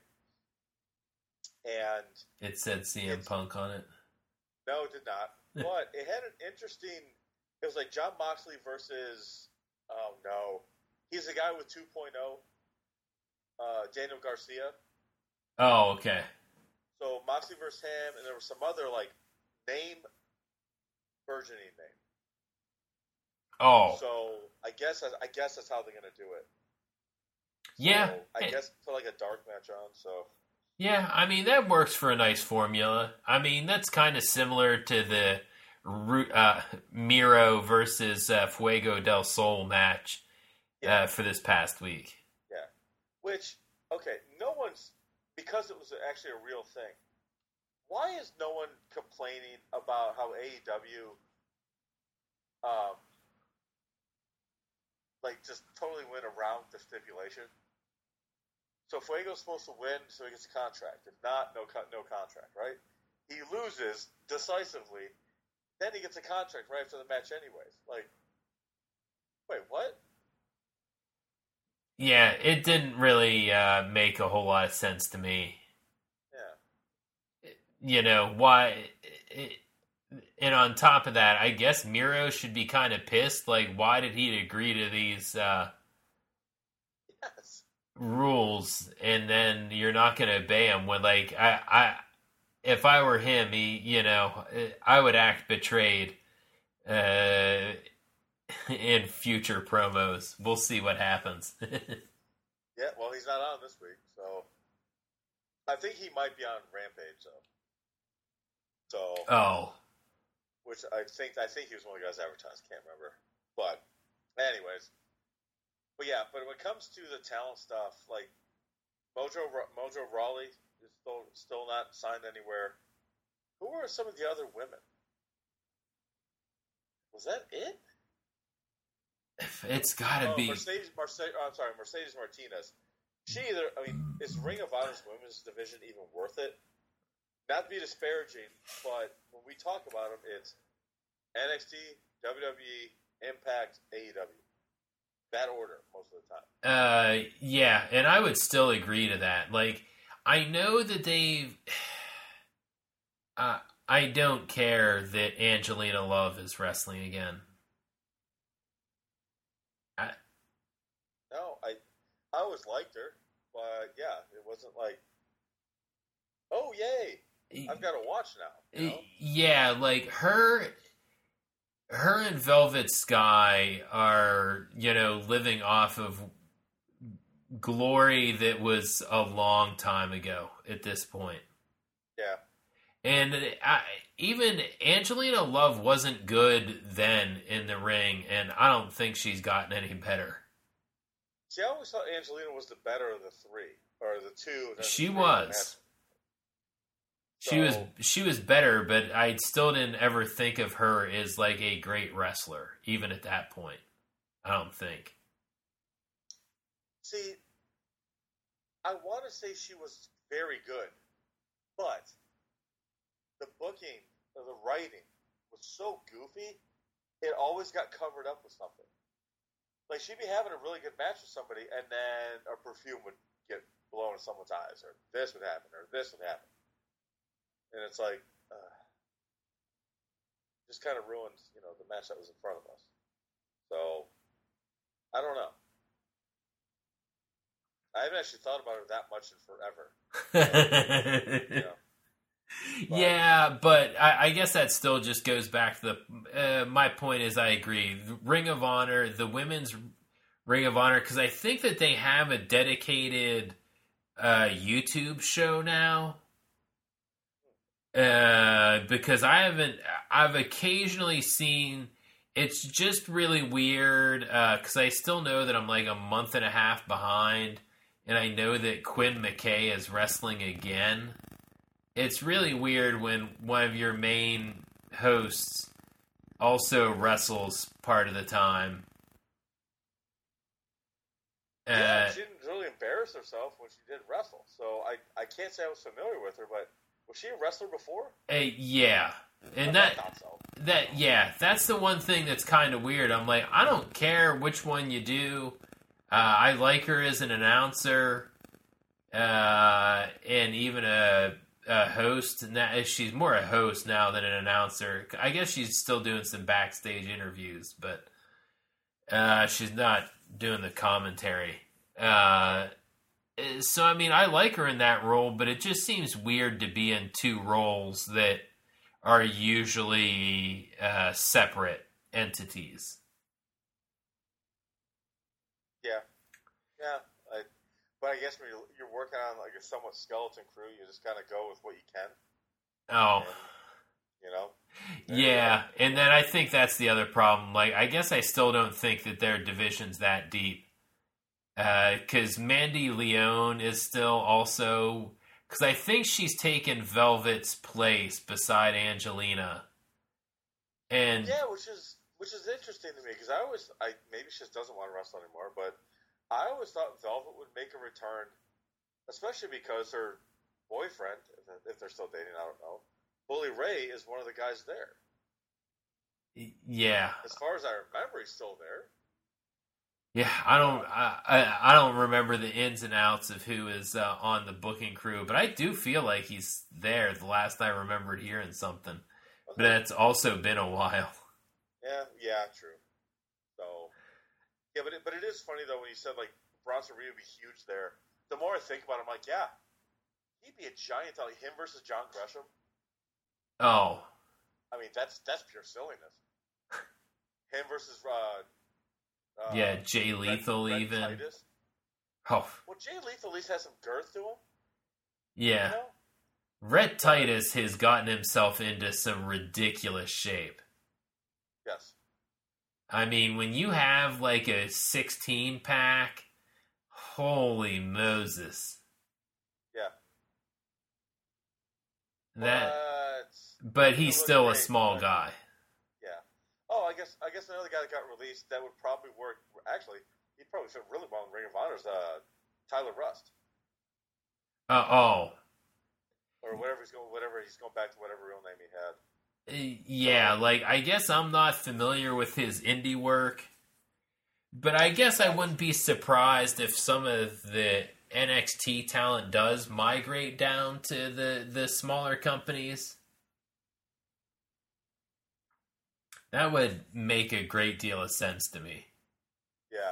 And it said C M Punk on it. No, it did not. But it had an interesting. It was like Jon Moxley versus. Oh no, he's the guy with two point oh. Uh, Daniel Garcia. Oh, okay. So Moxley versus him, and there was some other like name versioning name. Oh. So I guess I guess that's how they're gonna do it. So yeah. I guess put like a dark match on. So. Yeah, I mean that works for a nice formula. I mean that's kind of similar to the uh, Miro versus uh, Fuego del Sol match yeah. uh, for this past week. Yeah. Which okay, no one's. Because it was actually a real thing, why is no one complaining about how A E W, um, like just totally went around the stipulation? So Fuego's supposed to win, so he gets a contract. If not, no no contract, right? He loses decisively, then he gets a contract right after the match, anyways. Like, wait, what? Yeah, it didn't really uh, make a whole lot of sense to me. Yeah. You know, why... It, and on top of that, I guess Miro should be kind of pissed. Like, why did he agree to these uh, yes. rules, and then you're not going to obey them? When, like, I, I, if I were him, he, you know, I would act betrayed. Uh... in future promos. We'll see what happens. Yeah, well, he's not on this week, so I think he might be on Rampage, though. So, oh, which I think I think he was one of the guys advertised. Can't remember, but anyways, but yeah, but when it comes to the talent stuff, like Mojo Mojo Rawley is still still not signed anywhere. Who are some of the other women? Was that it? It's got to oh, be Mercedes. Mercedes. Oh, I'm sorry, Mercedes Martinez. She either. I mean, is Ring of Honor's women's division even worth it? Not to be disparaging, but when we talk about them, it's N X T, W W E, Impact, A E W. That order most of the time. Uh, yeah, and I would still agree to that. Like, I know that they've. Uh, I don't care that Angelina Love is wrestling again. I, no, I I always liked her, but yeah, it wasn't like, oh yay, I've got to watch now. You know? Yeah, like her, her and Velvet Sky are, you know, living off of glory that was a long time ago at this point. Yeah. And I, even Angelina Love wasn't good then in the ring, and I don't think she's gotten any better. See, I always thought Angelina was the better of the three, or the two. She the was. She so, was she was better, but I still didn't ever think of her as like a great wrestler, even at that point. I don't think. See, I want to say she was very good, but the booking or the writing was so goofy, it always got covered up with something. Like, she'd be having a really good match with somebody, and then a perfume would get blown in someone's eyes, or this would happen, or this would happen. And it's like, uh, just kind of ruins, you know, the match that was in front of us. So, I don't know. I haven't actually thought about her that much in forever. So, you know. But. Yeah, but I, I guess that still just goes back to the. Uh, my point is, I agree. Ring of Honor, the women's Ring of Honor, because I think that they have a dedicated uh, YouTube show now. Uh, because I haven't, I've occasionally seen. It's just really weird because uh, I still know that I'm like a month and a half behind, and I know that Quinn McKay is wrestling again. it's really weird when one of your main hosts also wrestles part of the time. Yeah, Uh, she didn't really embarrass herself when she did wrestle, so I, I can't say I was familiar with her, but was she a wrestler before? uh, yeah, and I that thought so. that yeah, that's the one thing that's kind of weird. I'm like, I don't care which one you do. Uh, I like her as an announcer, uh, and even a, a host. Now, she's more a host now than an announcer. I guess she's still doing some backstage interviews, but uh, she's not doing the commentary. Uh, so, I mean, I like her in that role, but it just seems weird to be in two roles that are usually uh, separate entities. Yeah, yeah. I, but I guess when you're, you're working on like a somewhat skeleton crew, you just kind of go with what you can. Oh, and, you know. Yeah, and then I think that's the other problem. Like, I guess I still don't think that their division's that deep. Because uh, Mandy Leone is still also... Because I think she's taken Velvet's place beside Angelina. And yeah, which is which is interesting to me, because I always... I maybe she just doesn't want to wrestle anymore, but I always thought Velvet would make a return, especially because her boyfriend, if they're still dating, I don't know, Bully Ray is one of the guys there. Yeah. As far as I remember, he's still there. Yeah, I don't, I, I, I don't remember the ins and outs of who is uh, on the booking crew, but I do feel like he's there. The last I remembered hearing something, okay. But it's also been a while. Yeah, yeah, true. So, yeah, but it, but it is funny though when you said like Bronson Reed would be huge there. The more I think about it, I'm like, yeah, he'd be a giant. Like him versus John Gresham. Oh, I mean that's that's pure silliness. Him versus uh, uh yeah, Jay Lethal Red, Red even. Titus. Oh, well, Jay Lethal at least has some girth to him. Yeah, you know? Red Titus has gotten himself into some ridiculous shape. Yes. I mean, when you have like a sixteen pack, holy Moses. Yeah. That. But, but he's still great, a small but, guy. Yeah. Oh, I guess I guess another guy that got released that would probably work. Actually, he probably fit really well in Ring of Honor's uh, Tyler Rust. Uh, oh. Or whatever he's going, whatever he's going back to whatever real name he had. Uh, yeah, like I guess I'm not familiar with his indie work, but I guess I wouldn't be surprised if some of the N X T talent does migrate down to the, the smaller companies. That would make a great deal of sense to me. Yeah.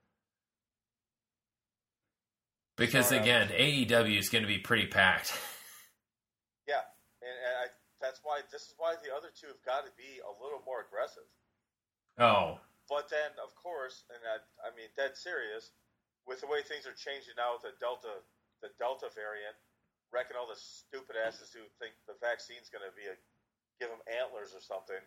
Because again, A E W is going to be pretty packed. Yeah, and, and I, that's why this is why the other two have got to be a little more aggressive. Oh. But then, of course, and I, I mean, dead serious, with the way things are changing now with the Delta, the Delta variant, wrecking all the stupid asses who think the vaccine's going to be a, give them antlers or something.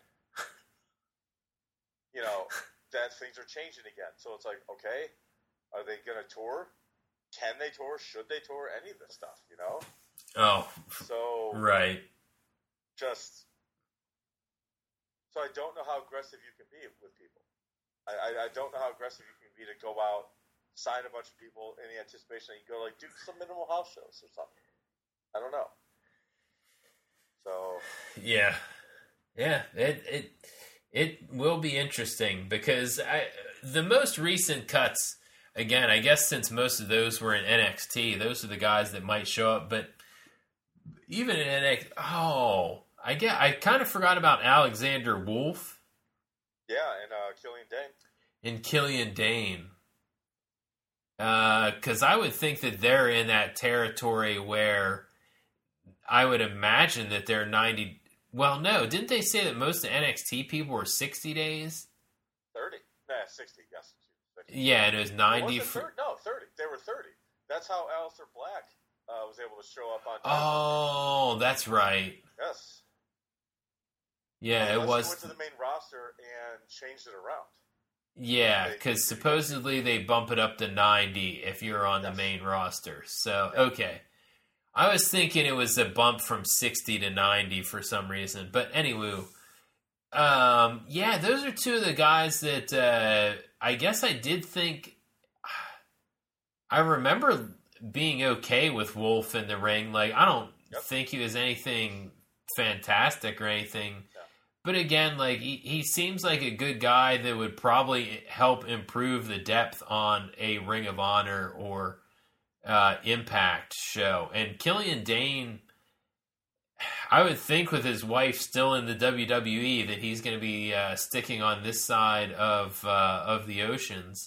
You know, that things are changing again. So it's like, okay, are they going to tour? Can they tour? Should they tour? Any of this stuff, you know? Oh. So. Right. Just. So I don't know how aggressive you can be with people. I, I, I don't know how aggressive you can be to go out, sign a bunch of people in the anticipation that you go, like, do some minimal house shows or something. I don't know. So. Yeah. Yeah. It, it, it will be interesting because I, the most recent cuts, again, I guess since most of those were in N X T, those are the guys that might show up. But even in N X T, oh, I get, I kind of forgot about Alexander Wolf. Yeah, and uh, Killian Dane. And Killian Dane. Because uh, I would think that they're in that territory where I would imagine that they're ninety. Well, no, didn't they say that most of N X T people were sixty days? thirty. Nah, sixty, yes. sixty. Yeah, and it was ninety. Was it thirty? No, thirty. They were thirty. That's how Aleister Black uh, was able to show up on time. Oh, that's right. Yes. Yeah, Unless it was. They went to the main roster and changed it around. Yeah, because supposedly they bump it up to ninety if you're on yes. the main roster. So, okay. I was thinking it was a bump from sixty to ninety for some reason. But anyway, um, yeah, those are two of the guys that uh, I guess I did think. I remember being okay with Wolf in the ring. Like, I don't yep. think he was anything fantastic or anything. No. But again, like he, he seems like a good guy that would probably help improve the depth on a Ring of Honor or uh, Impact show. And Killian Dane, I would think with his wife still in the W W E that he's going to be uh, sticking on this side of uh, of the oceans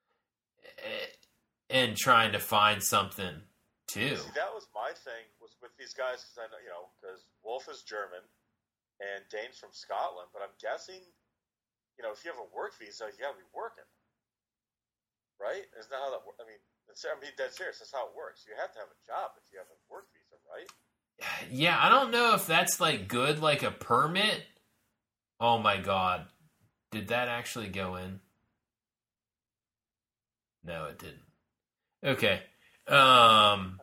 and trying to find something too. See, that was my thing was with these guys because I know you know because Wolf is German. And Dane's from Scotland, but I'm guessing, you know, if you have a work visa, you got to be working, right? Isn't that how that works? I mean, it's, I mean, that's serious. That's how it works. You have to have a job if you have a work visa, right? Yeah, I don't know if that's like good, like a permit. Oh my God, did that actually go in? No, it didn't. Okay. Um.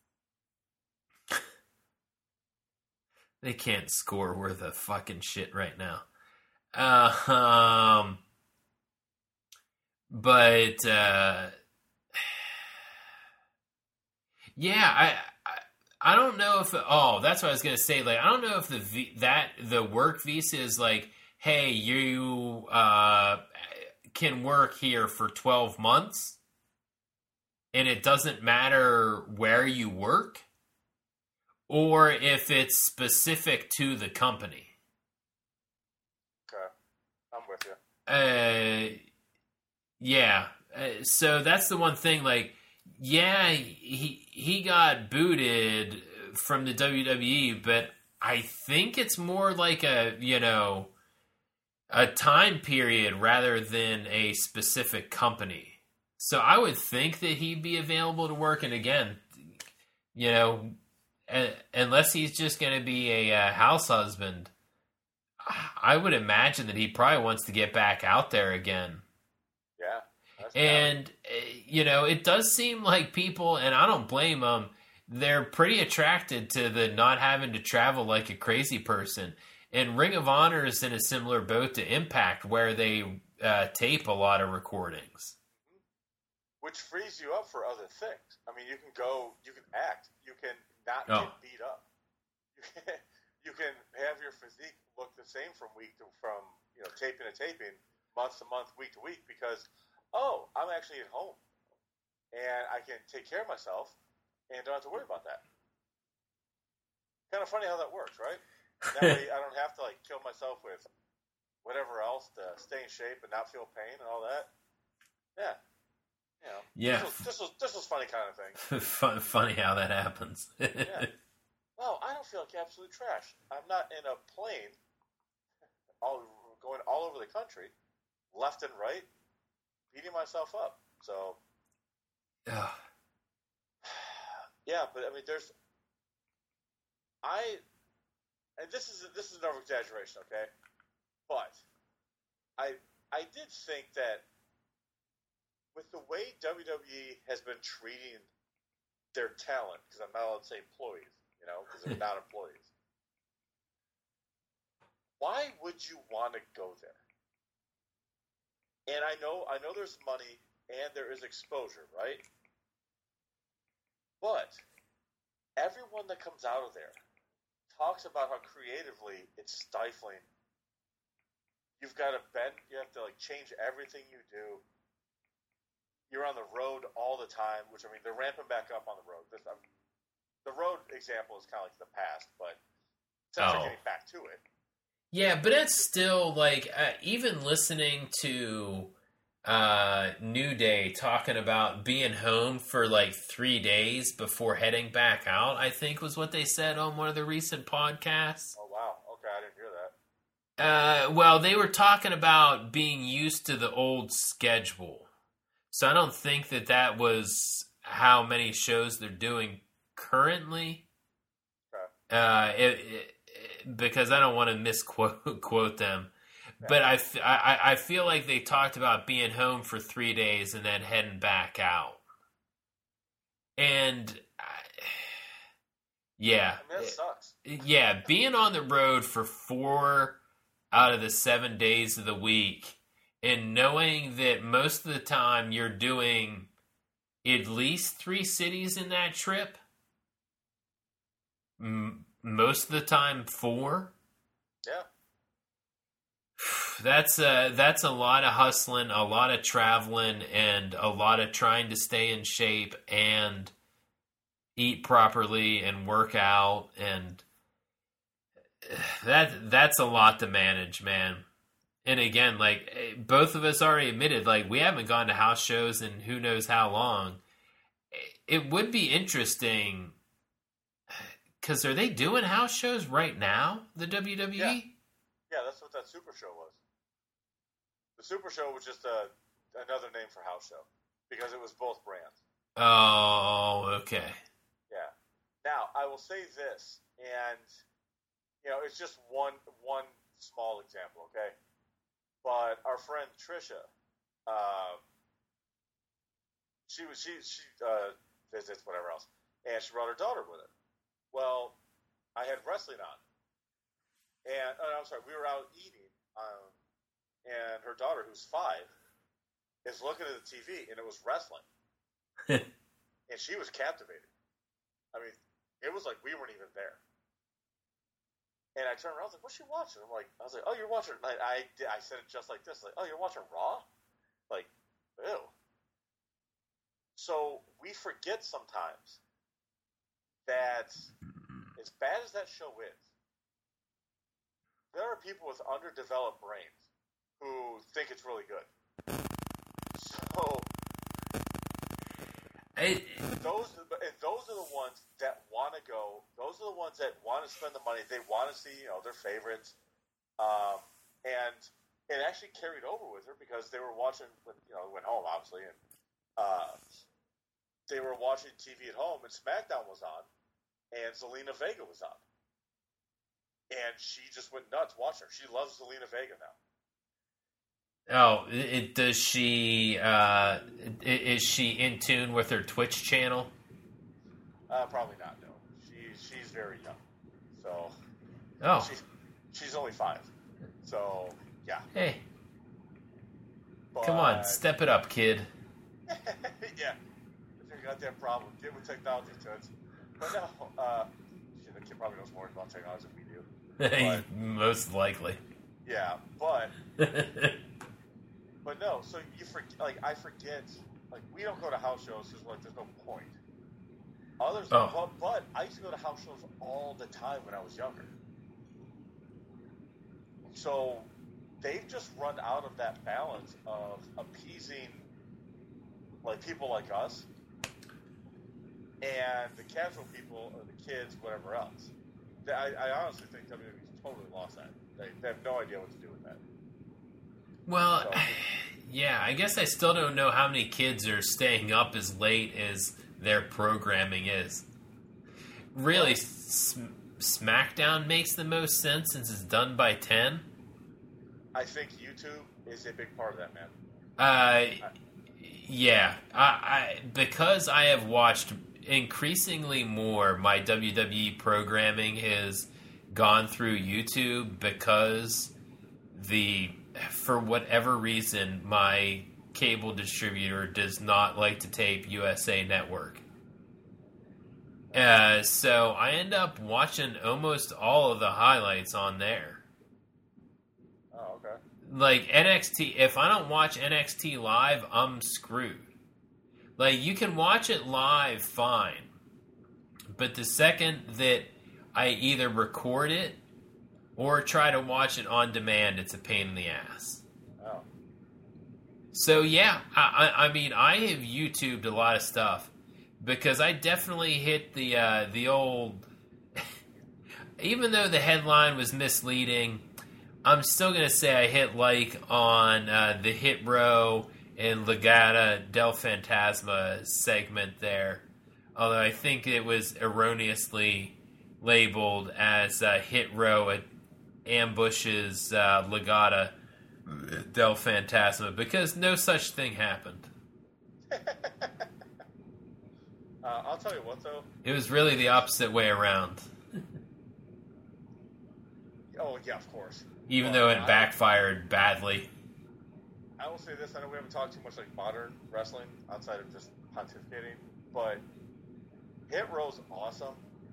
They can't score worth a fucking shit right now. Uh, um, but, uh, yeah, I, I, I don't know if, oh, that's what I was going to say. Like, I don't know if the, v, that, the work visa is like, hey, you, uh, can work here for twelve months and it doesn't matter where you work. Or if it's specific to the company. Okay. I'm with you. Uh, yeah. Uh, so that's the one thing, like, yeah, he he got booted from the W W E, but I think it's more like a, you know, a time period rather than a specific company. So I would think that he'd be available to work, and again, you know, Uh, unless he's just going to be a uh, house husband, I would imagine that he probably wants to get back out there again. Yeah. And, uh, you know, it does seem like people, and I don't blame them, they're pretty attracted to the not having to travel like a crazy person. And Ring of Honor is in a similar boat to Impact, where they uh, tape a lot of recordings. Which frees you up for other things. I mean, you can go, you can act, you can not oh. get beat up. You can, you can have your physique look the same from week to from you know taping to taping, month to month, week to week, because oh, I'm actually at home and I can take care of myself and don't have to worry about that. Kind of funny how that works, right? That way, I don't have to like kill myself with whatever else to stay in shape and not feel pain and all that. Yeah. You know, yeah, this was, this was this was funny kind of thing. Fun, funny how that happens. Yeah. Well, I don't feel like absolute trash. I'm not in a plane, all going all over the country, left and right, beating myself up. So, yeah, yeah. But I mean, there's, I, and this is this is an over exaggeration, okay? But I I did think that. With the way W W E has been treating their talent, because I'm not allowed to say employees, you know, because they're not employees. Why would you want to go there? And I know, I know there's money and there is exposure, right? But everyone that comes out of there talks about how creatively it's stifling. You've got to bend, you have to like change everything you do. You're on the road all the time, which, I mean, they're ramping back up on the road. This, um, the road example is kind of like the past, but since oh. they're getting back to it. Yeah, but it's still, like, uh, even listening to uh, New Day talking about being home for, like, three days before heading back out, I think was what they said on one of the recent podcasts. Oh, wow. Okay, I didn't hear that. Uh, well, they were talking about being used to the old schedule. So I don't think that that was how many shows they're doing currently. Okay. Uh, it, it, because I don't want to misquote quote them. Okay. But I, I, I feel like they talked about being home for three days and then heading back out. And I, Yeah. I mean, that sucks. Yeah, being on the road for four out of the seven days of the week and knowing that most of the time you're doing at least three cities in that trip, m- most of the time four. Yeah. That's a, that's a lot of hustling, a lot of traveling, and a lot of trying to stay in shape and eat properly and work out, and that that's a lot to manage, man. And again, like both of us already admitted, like we haven't gone to house shows in who knows how long. It would be interesting because are they doing house shows right now? The W W E? Yeah, yeah, that's what that Super Show was. The Super Show was just a another name for house show because it was both brands. Oh, okay. Yeah. Now I will say this, and you know, it's just one one small example, okay? But our friend Trisha, uh, she was she she uh, visits whatever else, and she brought her daughter with her. Well, I had wrestling on, and oh, I'm sorry, we were out eating, um, and her daughter, who's five, is looking at the T V, and it was wrestling, and she was captivated. I mean, it was like we weren't even there. And I turned around, I was like, what's she watching? I'm like, I was like, oh, you're watching, I, I, I said it just like this, like, oh, you're watching Raw? Like, ew. So we forget sometimes that as bad as that show is, there are people with underdeveloped brains who think it's really good. So I, those, and those are the ones that want to go. Those are the ones that want to spend the money. They want to see, you know, their favorites. Um, and it actually carried over with her because they were watching, you know, went home obviously, and uh, they were watching T V at home, and SmackDown was on, and Zelina Vega was on, and she just went nuts watching her. She loves Zelina Vega now. oh, it, does she? Uh, is she in tune with her Twitch channel? Uh, probably not. No, she's she's very young, so oh, she's she's only five. So yeah. Hey, but, come on, step it up, kid. Yeah, it's your goddamn problem. Get with technology, Toots. But no, uh, shit, the kid probably knows more about technology than we do. But, most likely. yeah, but but no. So you forget, like I forget, like we don't go to house shows because like there's no point. Others, oh. but, but I used to go to house shows all the time when I was younger. So they've just run out of that balance of appeasing like people like us and the casual people or the kids, whatever else. I, I honestly think W W E's totally lost that. They, they have no idea what to do with that. Well, So- yeah, I guess I still don't know how many kids are staying up as late as their programming is. Really, S- SmackDown makes the most sense since it's done by ten. I think YouTube is a big part of that, man. Uh, yeah, I, I because I have watched increasingly more. My W W E programming has gone through YouTube because the for whatever reason my cable distributor does not like to tape U S A Network. Uh, so I end up watching almost all of the highlights on there. Oh, okay. Like N X T, if I don't watch N X T live, I'm screwed. Like you can watch it live fine, but the second that I either record it or try to watch it on demand, it's a pain in the ass. Oh. So yeah, I, I, I mean, I have YouTubed a lot of stuff because I definitely hit the uh, the old. Even though the headline was misleading, I'm still gonna say I hit like on uh, the Hit Row and Legata del Fantasma segment there. Although I think it was erroneously labeled as uh, Hit Row at ambushes uh, Legata del Fantasma because no such thing happened. Uh, I'll tell you what, though. It was really the opposite way around. Oh, yeah, of course. Even but though it I, backfired badly. I will say this. I know we haven't talked too much like modern wrestling outside of just pontificating, but Hit Row's awesome.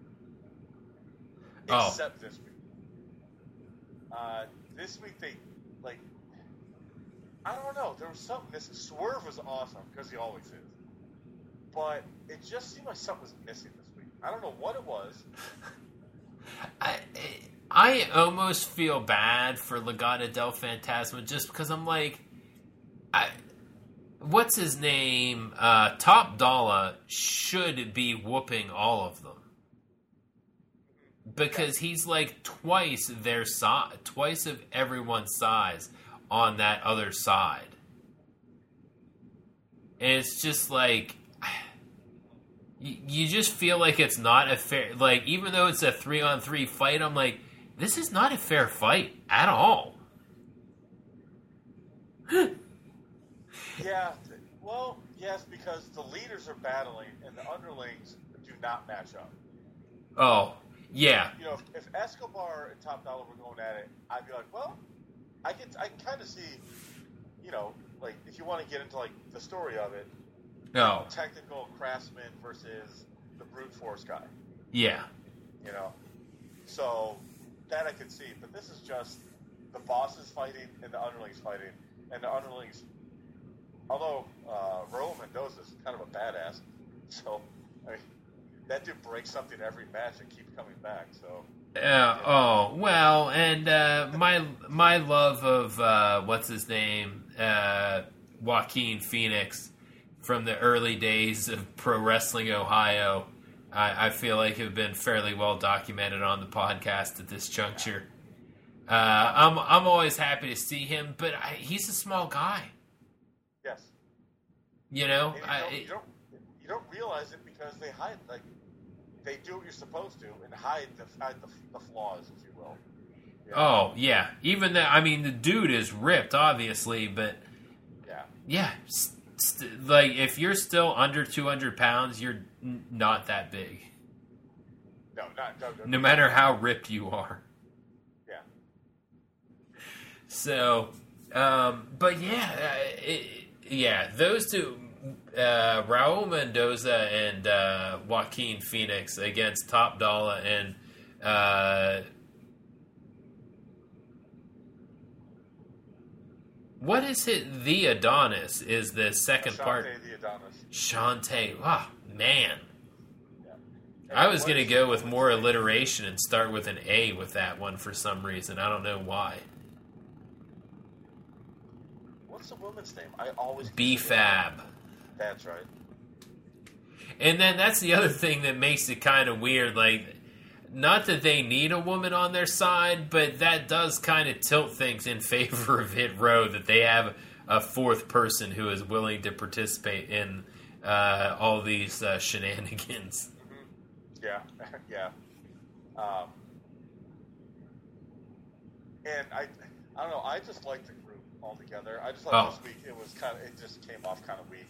Oh. Except this week. Uh, this week, they, like, I don't know. There was something missing. Swerve was awesome, because he always is. But it just seemed like something was missing this week. I don't know what it was. I I almost feel bad for Legado del Fantasma just because I'm like, I, what's his name? Uh, Top Dollar should be whooping all of them because he's like twice their size, twice of everyone's size on that other side, and it's just like. You just feel like it's not a fair... Like, even though it's a three-on-three fight, I'm like, this is not a fair fight at all. Yeah, well, yes, because the leaders are battling and the underlings do not match up. Oh, yeah. You know, if, if Escobar and Top Dollar were going at it, I'd be like, well, I can, I can kind of see, you know, like, if you want to get into, like, the story of it, No. technical craftsman versus the brute force guy. Yeah. You know? So, that I could see. But this is just the bosses fighting and the underlings fighting. And the underlings, although uh, Raul Mendoza is kind of a badass, so, I mean, that dude breaks something every match and keeps coming back, so... Uh, oh, well, and uh, my my love of, uh, what's his name, uh, Joaquin Phoenix... from the early days of Pro Wrestling Ohio, I, I feel like have been fairly well documented on the podcast at this juncture. Uh, I'm I'm always happy to see him, but I, he's a small guy. Yes. You know, You I, don't, you don't you don't realize it because they hide, like, they do what you're supposed to and hide the hide the, the flaws, if you will. You know? oh yeah. Even that, I mean, the dude is ripped, obviously, but Yeah. yeah. St- st- like if you're still under two hundred pounds, you're n- not that big. No, not no, no, No matter how ripped you are. Yeah. So, um, but yeah, uh, it, yeah, those two, uh, Raul Mendoza and uh, Joaquin Phoenix against Top Dollar and uh, what is it? The Adonis is the second Ashante part. the Adonis. Shantae, wow, man. Yeah. I was What going to is go the with woman's more name? alliteration and start with an A with that one for some reason. I don't know why. What's the woman's name? I always B-Fab. That's right. And then that's the other thing that makes it kind of weird. Like, not that they need a woman on their side, but that does kind of tilt things in favor of Hit Row, that they have a fourth person who is willing to participate in uh, all these uh, shenanigans. Mm-hmm. Yeah, yeah. Um, and I, I don't know. I just like the group altogether. I just thought Oh. this week it was kind of, it just came off kind of weak.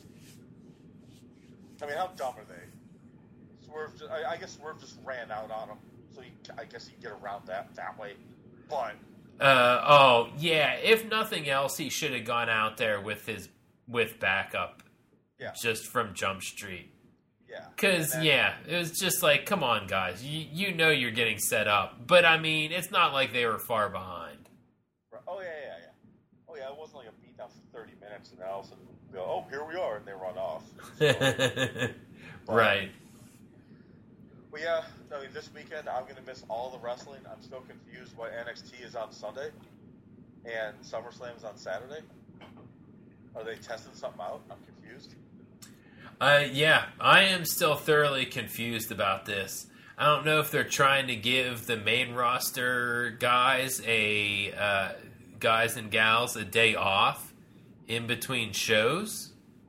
I mean, how dumb are they? Swerve, just, I, I guess Swerve just ran out on him, so you, I guess you can get around that that way. But Uh, oh, yeah. If nothing else, he should have gone out there with his with backup, yeah, just from Jump Street. yeah. Because, And then- yeah, it was just like, come on, guys. You, you know you're getting set up. But, I mean, it's not like they were far behind. Oh yeah, yeah, yeah. Oh yeah, it wasn't like a beat down for thirty minutes, and then all of a sudden, they go, oh, here we are, and they run off. So, Right. But yeah, I mean, this weekend I'm going to miss all the wrestling. I'm still confused why N X T is on Sunday and SummerSlam is on Saturday. Are they testing something out? I'm confused. Uh, yeah, I am still thoroughly confused about this. I don't know if they're trying to give the main roster guys a uh, guys and gals a day off in between shows.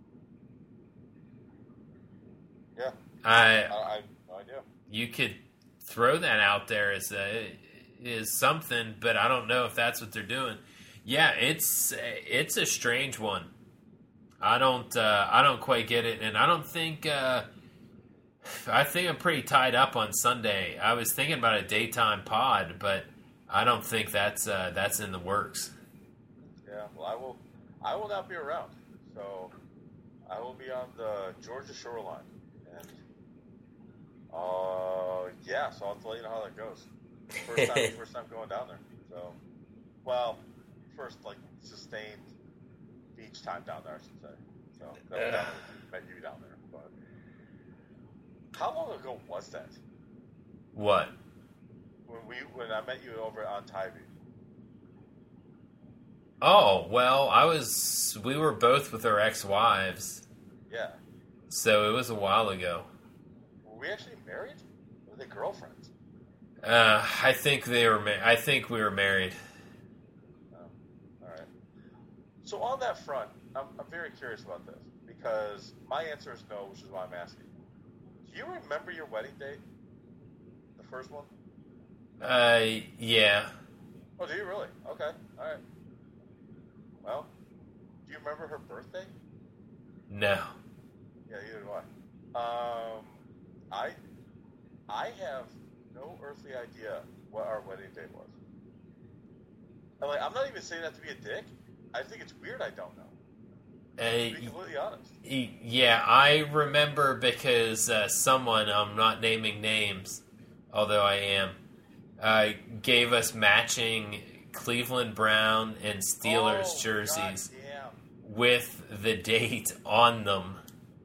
Yeah, I I, I have no idea. you could throw that out there as a is something, but I don't know if that's what they're doing. Yeah, it's it's a strange one. I don't uh, I don't quite get it, and I don't think uh, I think I'm pretty tied up on Sunday. I was thinking about a daytime pod, but I don't think that's uh, that's in the works. Yeah, well, I will. I will not be around, so I will be on the Georgia shoreline, and uh, yeah, so I'll have to let you know how that goes. First time, first time going down there. So, well, first like sustained beach time down there, I should say. So that was down there, met you down there. But how long ago was that? What? When we when I met you over on Tybee. Oh, well, I was. We were both with our ex-wives. Yeah. So it was a while ago. Were we actually married? Or were they girlfriends? Uh, I think they were. Ma- I think we were married. Oh, all right. So on that front, I'm, I'm very curious about this because my answer is no, which is why I'm asking. Do you remember your wedding date? The first one? Uh, yeah. Oh, do you really? Okay. All right. Well, do you remember her birthday? No. Yeah, either do I. Um, I, I have no earthly idea what our wedding date was. And like, I'm not even saying that to be a dick. I think it's weird I don't know. Uh, To be completely honest. yeah, I remember because uh, someone, I'm not naming names, although I am, uh, gave us matching Cleveland Brown and Steelers oh, jerseys goddamn. with the date on them.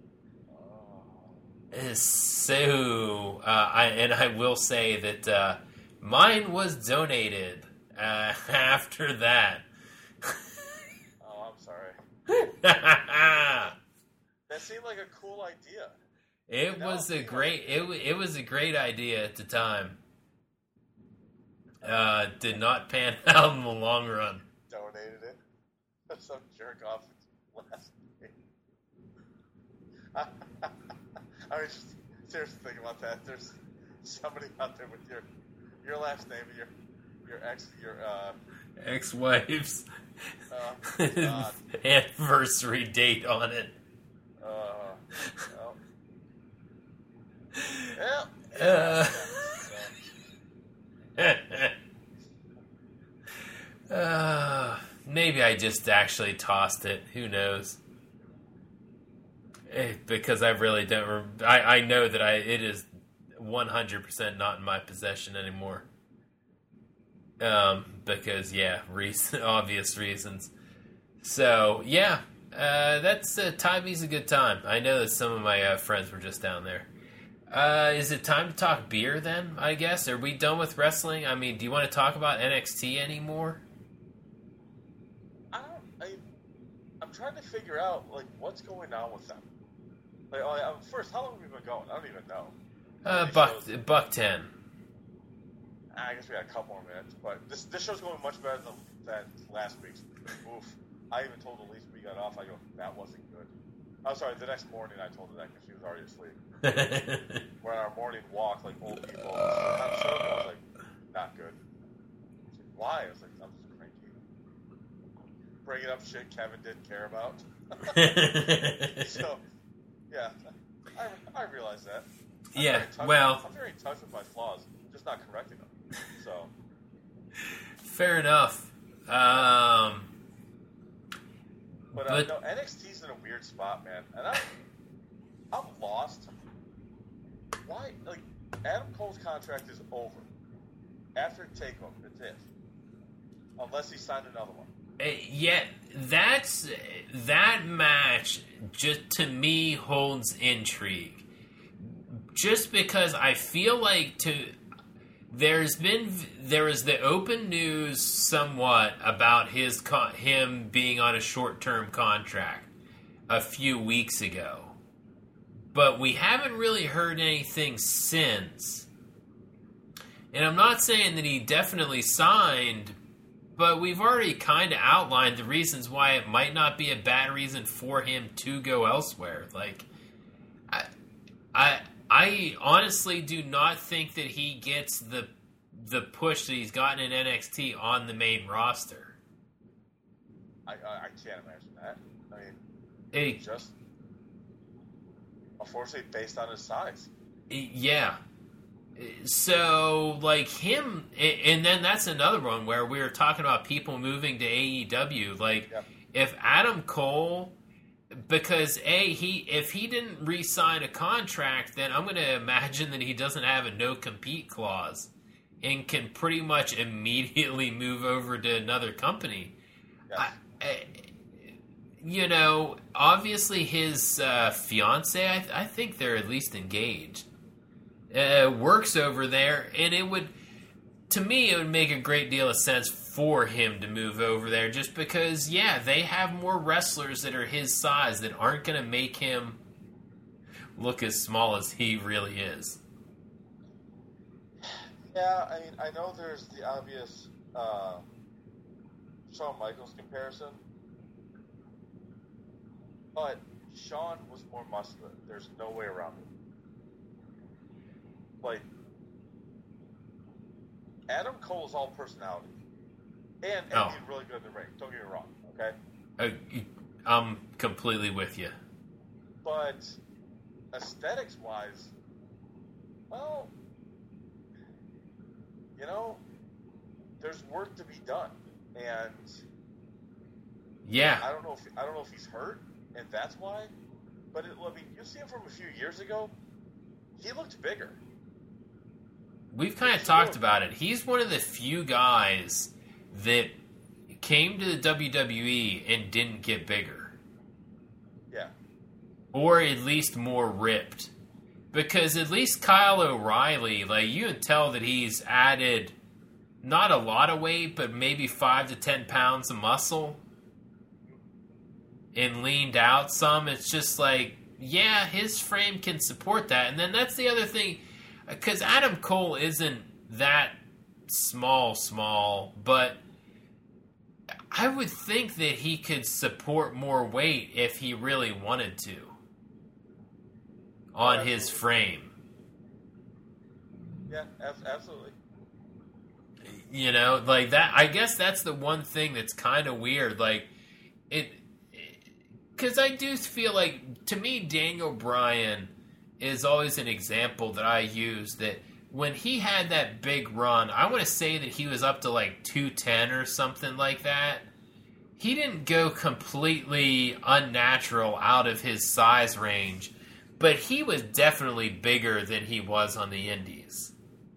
Oh. So, uh, I and I will say that uh, mine was donated uh, after that. Oh, I'm sorry. That seemed like a cool idea. It was a great. It wa- it was a great idea at the time. Uh, did not pan out in the long run. Donated it. Some jerk off last name. I was just seriously thinking about that. There's somebody out there with your your last name, your your ex, your uh, Ex-wife's uh, God. anniversary date on it. Uh, well. Yeah. Uh, yeah, uh, maybe I just actually tossed it. Who knows? Eh, because I really don't. Rem- I I know that I it is one hundred percent not in my possession anymore. Um, because yeah, reason obvious reasons. So yeah, uh, that's uh, Tybee's a good time. I know that some of my uh, friends were just down there. Uh, is it time to talk beer then, I guess? Are we done with wrestling? I mean, do you want to talk about N X T anymore? I don't. I. I'm trying to figure out like what's going on with them. Like, oh, yeah, first, how long have we been going? I don't even know. Uh, These buck, shows- buck ten. I guess we got a couple more minutes, but this this show's going much better than, than last week's. Oof. I even told Elise when we got off, I go, that wasn't good. I'm sorry, the next morning I told her that because she was already asleep. We're on our morning walk, like old people. I'm so I was like, not good. She's like, why? I was like, I'm just cranky. Bringing up shit Kevin didn't care about. So, yeah, I, I realize that. I'm Yeah, very in touch- well- I'm very in touch with my flaws, just not correcting them. So, Fair enough. Um, but, uh, But- no, N X T's in a weird spot, man, and I'm I'm lost. Why? Like, Adam Cole's contract is over after Takeover. It's it, unless he signed another one. Uh, yeah, that's that match. Just to me holds intrigue. Just because I feel like to there's been there was the open news somewhat about his con- him being on a short term contract a few weeks ago, but we haven't really heard anything since. And I'm not saying that he definitely signed. But we've already kind of outlined the reasons why it might not be a bad reason for him to go elsewhere. Like, I, I, I honestly do not think that he gets the the push that he's gotten in N X T on the main roster. I I, I can't imagine that. I mean, It, just unfortunately based on his size. Yeah. So, like him, and then that's another one where we were talking about people moving to A E W. Like, Yep. if Adam Cole, because A, he if he didn't re-sign a contract, then I'm going to imagine that he doesn't have a no-compete clause and can pretty much immediately move over to another company. Yes. I, I, you know, obviously his uh, fiance, I, I think they're at least engaged. Uh, works over there, and it would, to me, it would make a great deal of sense for him to move over there, just because, yeah, they have more wrestlers that are his size that aren't going to make him look as small as he really is. Yeah, I mean, I know there's the obvious uh, Shawn Michaels comparison, but Shawn was more muscular. There's no way around it. Like, Adam Cole is all personality. And, and Oh. he's really good in the ring. Don't get me wrong, okay? Uh, I'm completely with you. But aesthetics-wise, well, you know, there's work to be done. And Yeah. I don't know if I don't know if he's hurt, and that's why. But it, I mean, you see him from a few years ago. He looked bigger. We've kind of talked about it. He's one of the few guys that came to the W W E and didn't get bigger. Yeah. Or at least more ripped. Because at least Kyle O'Reilly, like, you can tell that he's added not a lot of weight, but maybe five to ten pounds of muscle. And leaned out some. It's just like, yeah, his frame can support that. And then that's the other thing. Because Adam Cole isn't that small, small, but I would think that he could support more weight if he really wanted to on his frame. Yeah, ab- absolutely. You know, like that. I guess that's the one thing that's kind of weird. Like, it. Because I do feel like, to me, Daniel Bryan is always an example that I use, that when he had that big run, I want to say that he was up to like two ten or something like that. He didn't go completely unnatural out of his size range, but he was definitely bigger than he was on the indies.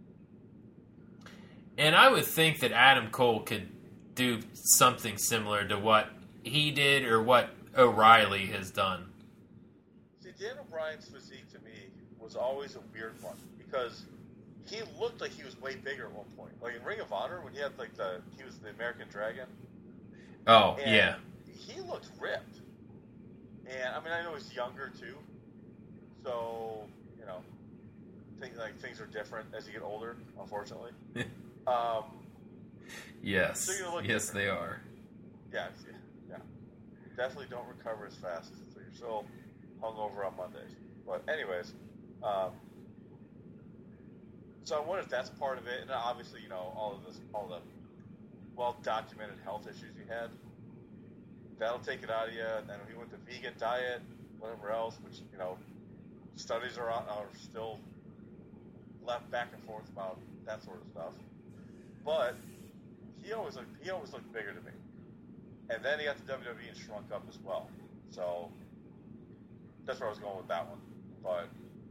And I would think that Adam Cole could do something similar to what he did or what O'Reilly has done. See, Daniel Bryan's physique to me was always a weird one because he looked like he was way bigger at one point. Like in Ring of Honor, when he had like the he was the American Dragon. Oh, and yeah. He looked ripped. And I mean, I know he's younger too, so you know, things like things are different as you get older. Unfortunately. um, yes. So you look yes, different. they are. Yeah, yeah, yeah. Definitely don't recover as fast as so you're still hungover on Mondays. But anyways, um, so I wonder if that's part of it, and obviously, you know, all of this, all the well-documented health issues you had, that'll take it out of you. And then he went to vegan diet, whatever else, which you know, studies are on, are still left back and forth about that sort of stuff. But he always looked, he always looked bigger to me. And then he got to W W E and shrunk up as well. So that's where I was going with that one. But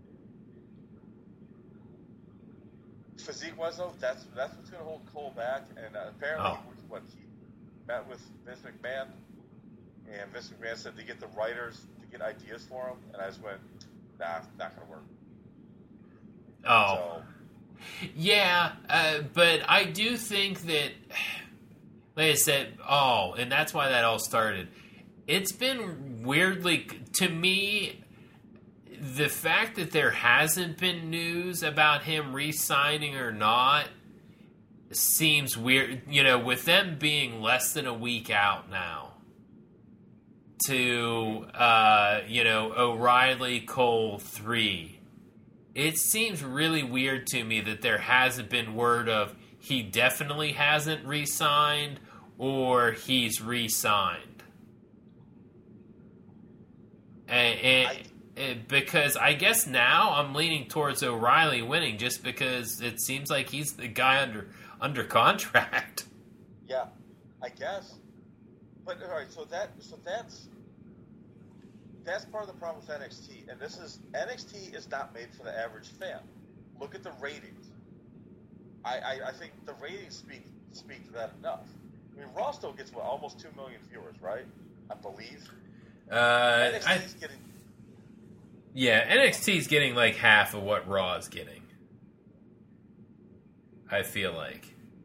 physique-wise, though, that's that's what's going to hold Cole back. And uh, apparently, Oh. what he met with Vince McMahon, and Vince McMahon said to get the writers to get ideas for him. And I just went, nah, not going to work. Oh. So, Yeah, uh, but I do think that, like I said, oh, and that's why that all started. It's been weirdly, to me, the fact that there hasn't been news about him re-signing or not seems weird. You know, with them being less than a week out now to, uh, you know, O'Reilly Cole three. It seems really weird to me that there hasn't been word of he definitely hasn't re-signed or he's re-signed. And, and I, It, because I guess now I'm leaning towards O'Reilly winning, just because it seems like he's the guy under under contract. Yeah, I guess. But all right, so that so that's that's part of the problem with N X T, and this is N X T is not made for the average fan. Look at the ratings. I, I, I think the ratings speak speak to that enough. I mean, Raw still gets what, almost two million viewers, right? I believe. Uh, N X T is I, getting. Yeah, N X T is getting like half of what Raw is getting. I feel like.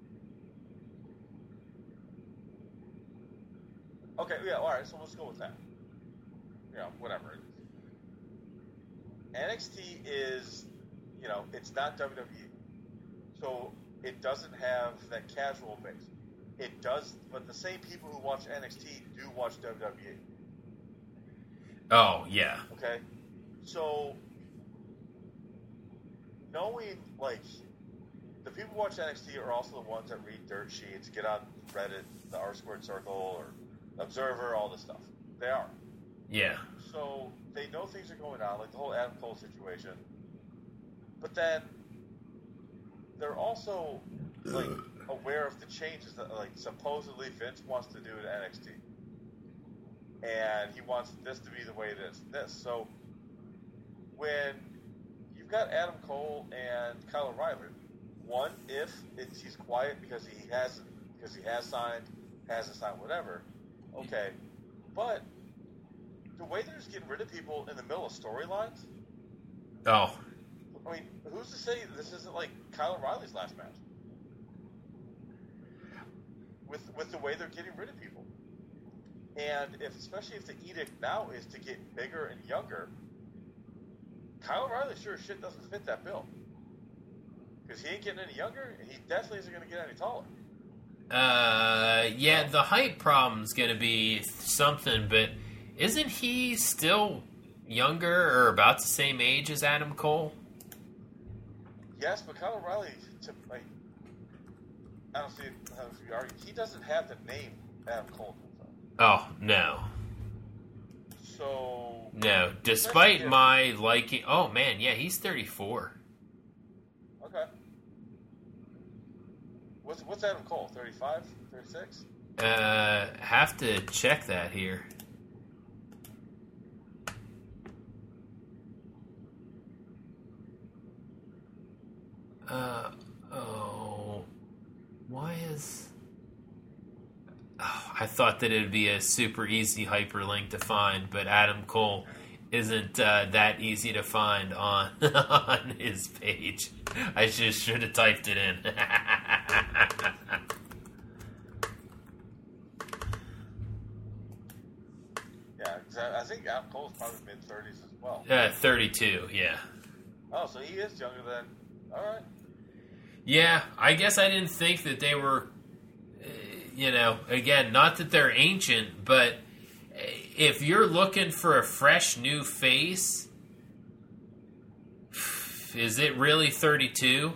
Okay, yeah, all right. So let's go with that. Yeah, whatever it is. N X T is, you know, it's not W W E, so it doesn't have that casual base. It does, but the same people who watch N X T do watch W W E. Oh yeah. Okay, so knowing like the people who watch N X T are also the ones that read dirt sheets, get on Reddit, the R Squared Circle, or Observer, all this stuff. They are. Yeah. So they know things are going on, like the whole Adam Cole situation. But then they're also like aware of the changes that, like, supposedly Vince wants to do at N X T, and he wants this to be the way it is. This. So when you've got Adam Cole and Kyle O'Reilly, one, if it's, he's quiet because he has because he has signed, hasn't signed, whatever. Okay, but the way they're just getting rid of people in the middle of storylines. Oh. I mean, who's to say this isn't like Kyle O'Reilly's last match? With with the way they're getting rid of people, and if especially if the edict now is to get bigger and younger, Kyle O'Reilly sure as shit doesn't fit that bill, because he ain't getting any younger, and he definitely isn't going to get any taller. Uh, yeah, the height problem's going to be something, but isn't he still younger or about the same age as Adam Cole? Yes, but Kyle O'Reilly, to, like, I don't see how to argue. He doesn't have the name Adam Cole does. Oh, no. So... No, despite if, my liking... Oh, man, yeah, he's thirty-four. Okay. What's, what's Adam Cole, thirty-five, thirty-six? Uh, have to check that here. Uh, oh, why is... Oh, I thought that it would be a super easy hyperlink to find, but Adam Cole isn't uh, that easy to find on on his page. I just should have typed it in. Yeah, I think Adam Cole's probably mid-thirties as well. Uh, thirty-two, yeah. Oh, so he is younger than... All right. Yeah, I guess I didn't think that they were, uh, you know, again, not that they're ancient, but if you're looking for a fresh new face, is it really thirty-two?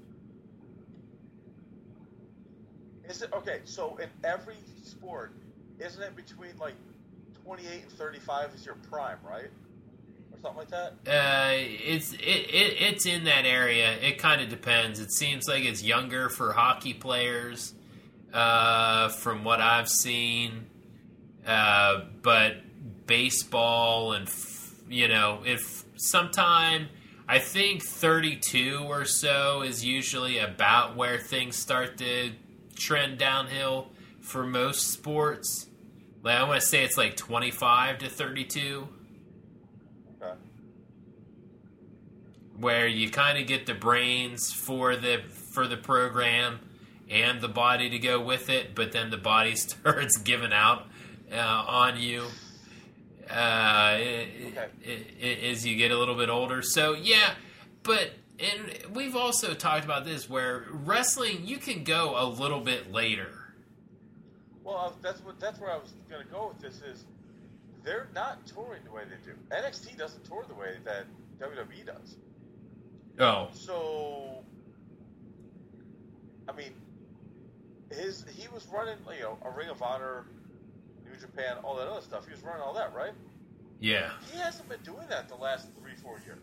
Is it? Okay, so in every sport, isn't it between, like, twenty-eight and thirty-five is your prime, right? Or something like that? Uh, it's it, it it's in that area. It kind of depends. It seems like it's younger for hockey players, uh, from what I've seen. Uh, but baseball and you know, if sometime I think thirty-two or so is usually about where things start to trend downhill for most sports. Like, I want to say it's like twenty-five to thirty-two. Okay. Where you kind of get the brains for the for the program and the body to go with it, but then the body starts giving out uh, on you uh, okay. as you get a little bit older. So, yeah, but and we've also talked about this, where wrestling, you can go a little bit later. Well, that's what that's where I was going to go with this is they're not touring the way they do. N X T doesn't tour the way that W W E does. Oh. So, I mean, his he was running, you know, a Ring of Honor, New Japan, all that other stuff. He was running all that, right? Yeah. He hasn't been doing that the last three, four years.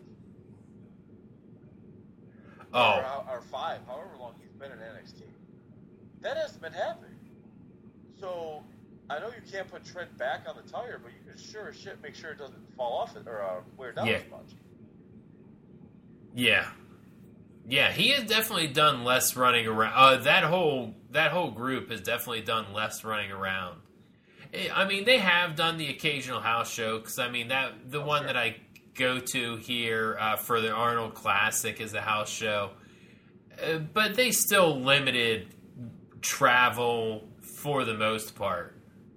Oh. Or, or five, however long he's been in N X T. That hasn't been happening. So, I know you can't put Trent back on the tire, but you can sure as shit make sure it doesn't fall off or uh, wear down Yeah. as much. Yeah. Yeah, he has definitely done less running around. Uh, that whole that whole group has definitely done less running around. I mean, they have done the occasional house show, because, I mean, that the Oh, one sure. that I go to here uh, for the Arnold Classic is a house show. Uh, but they still limited travel for the most part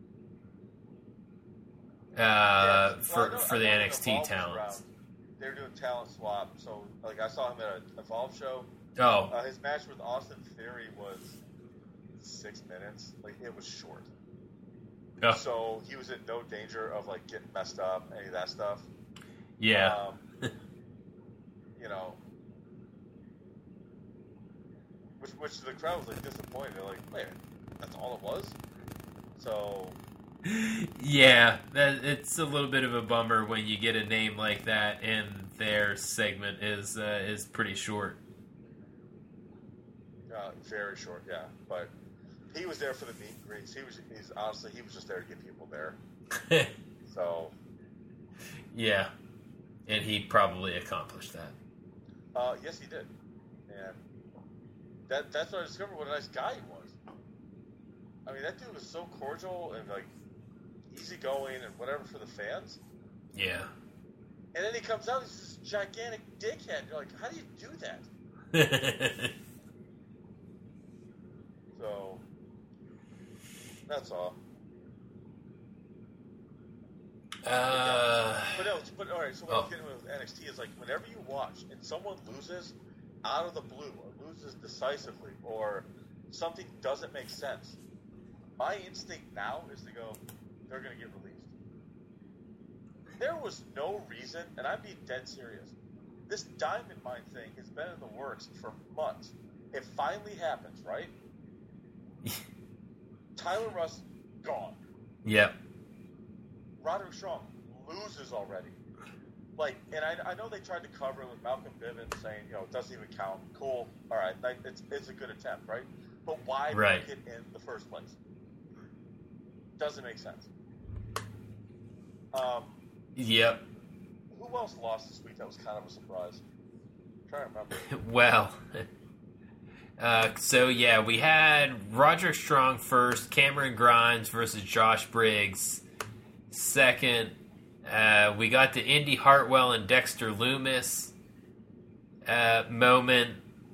uh, Yeah, well, for I know- for I the know when N X T Evolve was talents. around, they were doing talent swap, so like I saw him at an Evolve show. Oh, Uh, his match with Austin Theory was six minutes. Like, it was short. oh So he was in no danger of like getting messed up, any of that stuff. yeah. Um, you know, which which the crowd was like disappointed. They're like, wait, that's all it was. So Yeah, that, it's a little bit of a bummer when you get a name like that and their segment is uh, is pretty short. uh, very short, yeah. But he was there for the meet and greets. He was he's honestly he was just there to get people there. So Yeah, and he probably accomplished that. uh, yes, he did, and that that's what I discovered. What a nice guy he was. I mean, that dude was so cordial and like easygoing and whatever for the fans. Yeah. And then he comes out, he's this gigantic dickhead. You're like, how do you do that? So that's all. uh, But no, but all right. So what Oh. I'm getting with N X T is like whenever you watch and someone loses out of the blue or loses decisively or something doesn't make sense, my instinct now is to go, they're going to get released. There was no reason, and I'm being dead serious. This Diamond Mine thing has been in the works for months. It finally happens, right? Tyler Russ gone. Yep. Roderick Strong loses already. Like, and I, I know they tried to cover it with Malcolm Bivens saying, you know, it doesn't even count. Cool. All right. Like, it's, it's a good attempt, right? But why Right. make it in the first place? Doesn't make sense. Um, Yep. who else lost this week that was kind of a surprise? I'm trying to remember. Well, uh, so yeah, we had Roderick Strong first, Cameron Grimes versus Josh Briggs second. Uh, we got the Indy Hartwell and Dexter Loomis uh, moment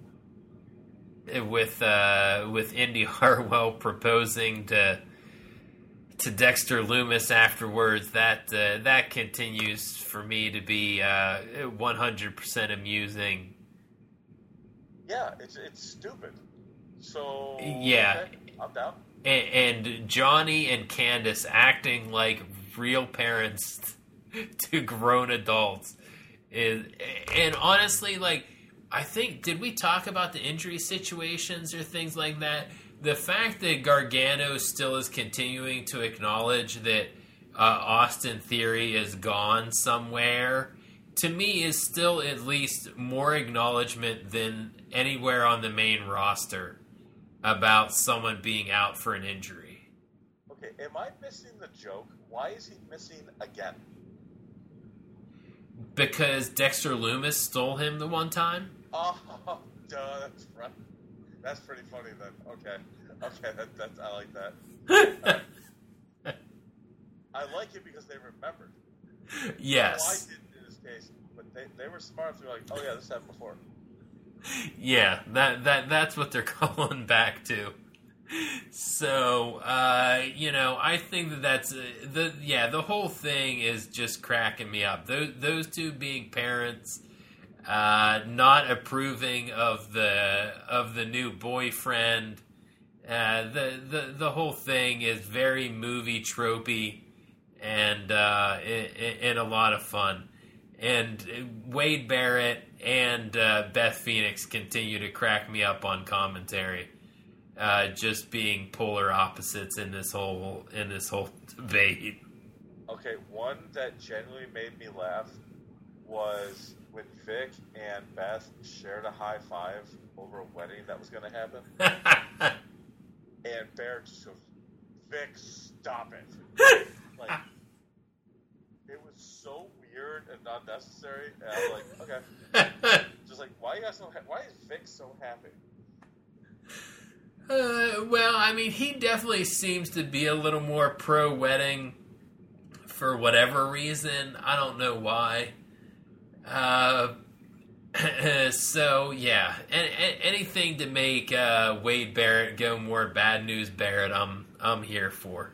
with uh, with Indy Hartwell proposing to to Dexter Loomis afterwards. That uh, that continues for me to be uh, one hundred percent amusing. Yeah, it's it's stupid. So Yeah. okay, I'm down. And, and Johnny and Candace acting like real parents to grown adults is, and honestly, like, I think, did we talk about the injury situations or things like that? The fact that Gargano still is continuing to acknowledge that uh, Austin Theory is gone somewhere, to me, is still at least more acknowledgement than anywhere on the main roster about someone being out for an injury. Okay, am I missing the joke? Why is he missing again? Because Dexter Loomis stole him the one time? Oh, duh, that's right. That's pretty funny then. Okay, okay, that, that's I like that. I like it because they remembered. Yes. Well, I didn't in this case, but they, they were smart. They're like, oh yeah, this happened before. Yeah, that that that's what they're calling back to. So, uh, you know, I think that that's uh, the yeah the whole thing is just cracking me up. Those those two being parents, uh, not approving of the of the new boyfriend. Uh, the the the whole thing is very movie tropey and uh, and, and a lot of fun. And Wade Barrett and uh, Beth Phoenix continue to crack me up on commentary, uh, just being polar opposites in this whole in this whole debate. Okay, one that genuinely made me laugh was when Vic and Beth shared a high five over a wedding that was going to happen. And Bear just goes, Vic, stop it. Like, it was so weird and unnecessary. And I was like, okay. Just like, why are you guys so ha- why is Vic so happy? Uh, well, I mean, he definitely seems to be a little more pro-wedding for whatever reason. I don't know why. Uh, so, yeah. And, and anything to make uh, Wade Barrett go more bad news Barrett, I'm, I'm here for.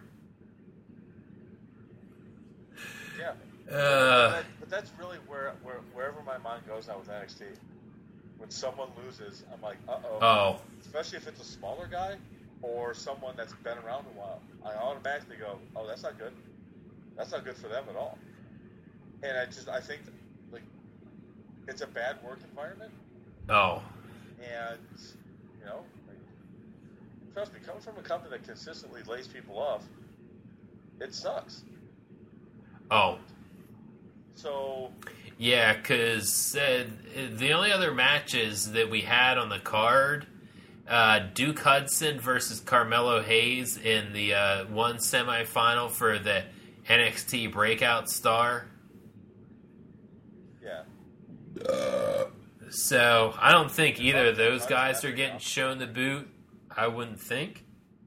Yeah. Uh, but, that, but that's really where, where wherever my mind goes now with N X T. When someone loses, I'm like, uh-oh. Oh. Especially if it's a smaller guy or someone that's been around a while. I automatically go, oh, that's not good. That's not good for them at all. And I just, I think, that, like, it's a bad work environment. Oh. And, you know, like, trust me, coming from a company that consistently lays people off, it sucks. Oh. So... Yeah, because uh, the only other matches that we had on the card, uh, Duke Hudson versus Carmelo Hayes in the uh, one semifinal for the N X T Breakout Star. Yeah. Uh, so, I don't think either of those guys are getting shown the boot. I wouldn't think.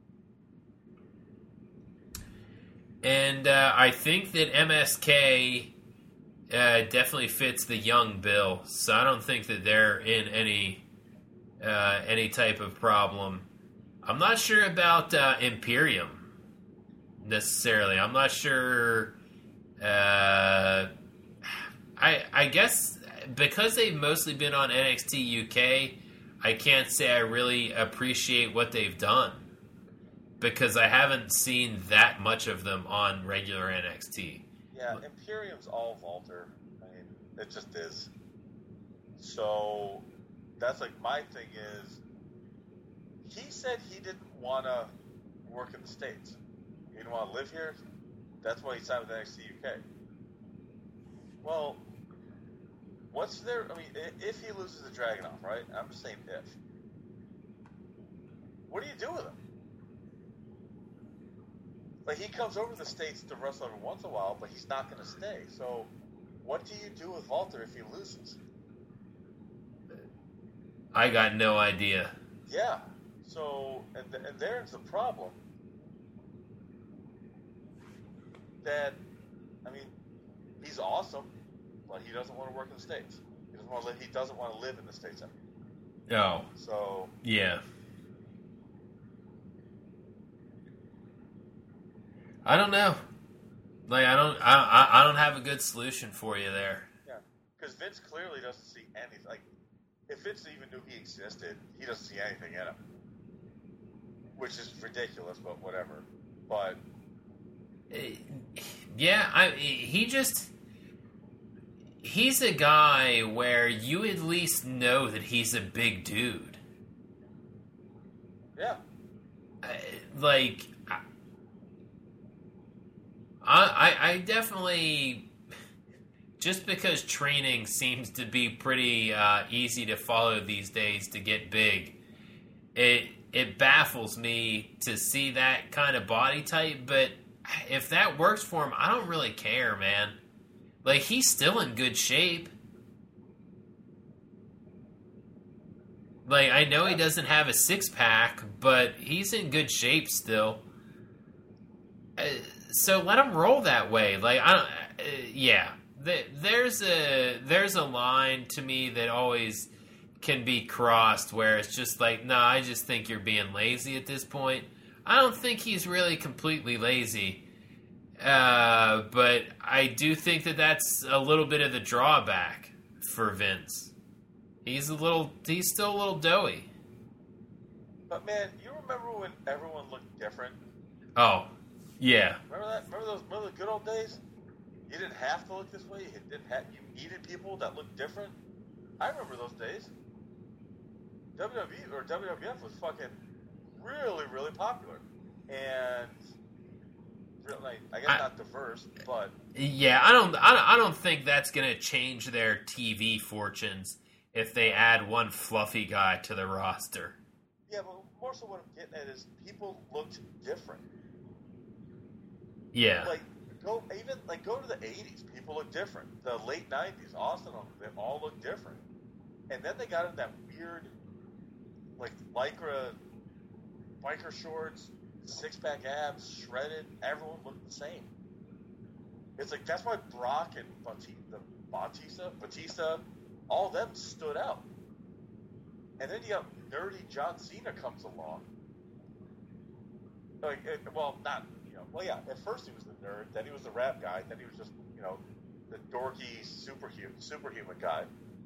And uh, I think that M S K... Uh, definitely fits the young bill, so I don't think that they're in any uh, any type of problem. I'm not sure about uh, Imperium necessarily. I'm not sure. Uh, I I guess because they've mostly been on N X T U K, I can't say I really appreciate what they've done because I haven't seen that much of them on regular N X T. Yeah, Imperium's all Walter. I mean, it just is. So, that's like my thing is, he said he didn't want to work in the States. He didn't want to live here. That's why he signed with N X T U K. Well, what's there? I mean, if he loses the Dragunov, right? I'm just saying if. What do you do with him? Like, he comes over to the States to wrestle every once in a while, but he's not going to stay. So, what do you do with Walter if he loses? I got no idea. Yeah. So, and, th- and there's the problem. That, I mean, he's awesome, but he doesn't want to work in the States. He doesn't want to live, he doesn't want to live in the States anymore. Oh. So. Yeah. I don't know. Like I don't, I, I don't have a good solution for you there. Yeah, because Vince clearly doesn't see anything. Like, if Vince even knew he existed, he doesn't see anything in him, which is ridiculous. But whatever. But yeah, I he just he's a guy where you at least know that he's a big dude. Yeah. I, like. I, I definitely, just because training seems to be pretty uh, easy to follow these days to get big, it it baffles me to see that kind of body type. But if that works for him, I don't really care, man. Like, he's still in good shape. Like, I know he doesn't have a six pack, but he's in good shape still. Uh, So let him roll that way. Like I don't, uh, yeah. The, there's a there's a line to me that always can be crossed where it's just like, nah, I just think you're being lazy at this point. I don't think he's really completely lazy, uh, but I do think that that's a little bit of the drawback for Vince. He's a little, he's still a little doughy. But man, you remember when everyone looked different? Oh. Yeah. Remember that? Remember those? Remember the good old days? You didn't have to look this way. You didn't have. You needed people that looked different. I remember those days. W W E or W W F was fucking really, really popular, and Like, I guess I, not diverse, but yeah, I don't, I don't, I don't think that's going to change their T V fortunes if they add one fluffy guy to the roster. Yeah, but more so what I'm getting at is people looked different. Yeah. Like, go even like go to the eighties. People look different. The late nineties, Austin, they all look different. And then they got in that weird, like lycra biker shorts, six pack abs, shredded. Everyone looked the same. It's like that's why Brock and Batista, Batista, Batista, all of them stood out. And then you got nerdy John Cena comes along. Like, it, well, not you know. Well, yeah. At first he was the nerd. Then he was the rap guy. Then he was just you know the dorky superhuman superhuman guy.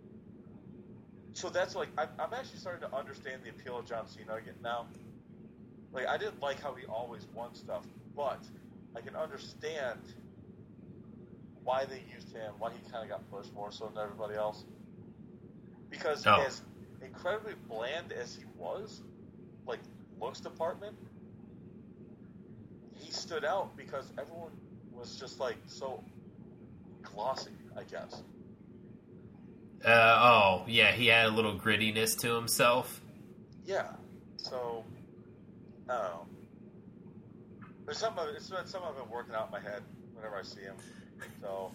So that's like I'm, I'm actually starting to understand the appeal of John Cena again now. Like I didn't like how he always won stuff, but I can understand why they used him, why he kind of got pushed more so than everybody else. Because oh. as incredibly bland as he was, like looks department, he stood out because everyone was just like so glossy, I guess. Uh, oh, yeah, he had a little grittiness to himself. Yeah. So, I don't know. There's some of it, it's been, some of it working out in my head whenever I see him. So,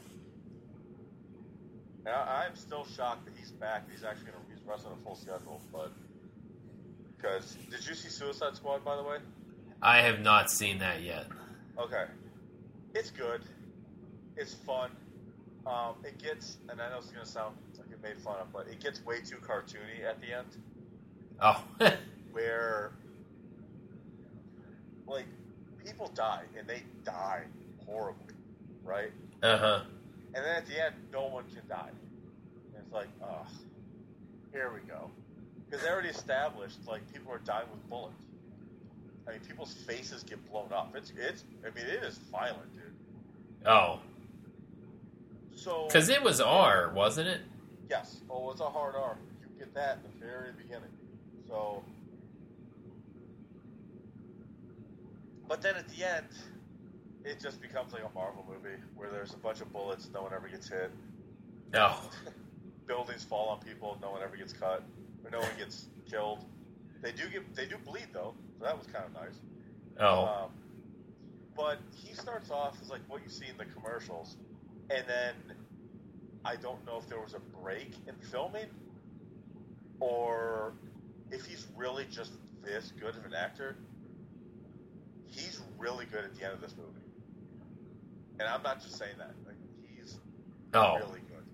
and I, I'm still shocked that he's back. He's actually gonna, he's wrestling a full schedule. But because did you see Suicide Squad, by the way? I have not seen that yet. Okay, it's good. It's fun. Um, it gets, and I know it's gonna sound like it made fun of, but it gets way too cartoony at the end. Oh, where like people die and they die horribly, right? uh huh. And then at the end, no one can die. And it's like, ugh, here we go. Because they already established, like, people are dying with bullets. I mean, people's faces get blown up. It's, it's. I mean, it is violent, dude. Oh. So. Because it was R, wasn't it? Yes. Oh, it's a hard R. You get that in the very beginning. So. But then at the end, it just becomes like a Marvel movie where there's a bunch of bullets, no one ever gets hit. Oh. Buildings fall on people, no one ever gets cut, or no one gets killed. They do get, they do bleed though, so that was kind of nice. Oh. Um, but he starts off as like what you see in the commercials, and then I don't know if there was a break in filming, or if he's really just this good of an actor. He's really good at the end of this movie. And I'm not just saying that. Like, he's oh. really good.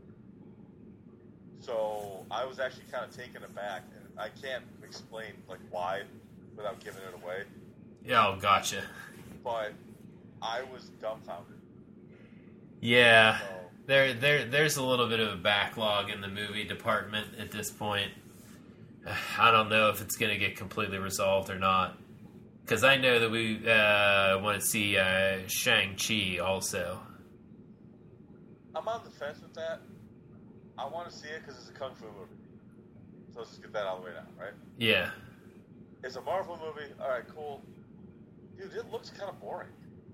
So I was actually kind of taken aback, and I can't explain like why without giving it away. Oh, gotcha. But I was dumbfounded. Yeah, so, there, there, there's a little bit of a backlog in the movie department at this point. I don't know if it's going to get completely resolved or not. Because I know that we uh, want to see uh, Shang-Chi also. I'm on the fence with that. I want to see it because it's a kung fu movie. So let's just get that out of the way now, right? Yeah. It's a Marvel movie. All right, cool. Dude, it looks kind of boring.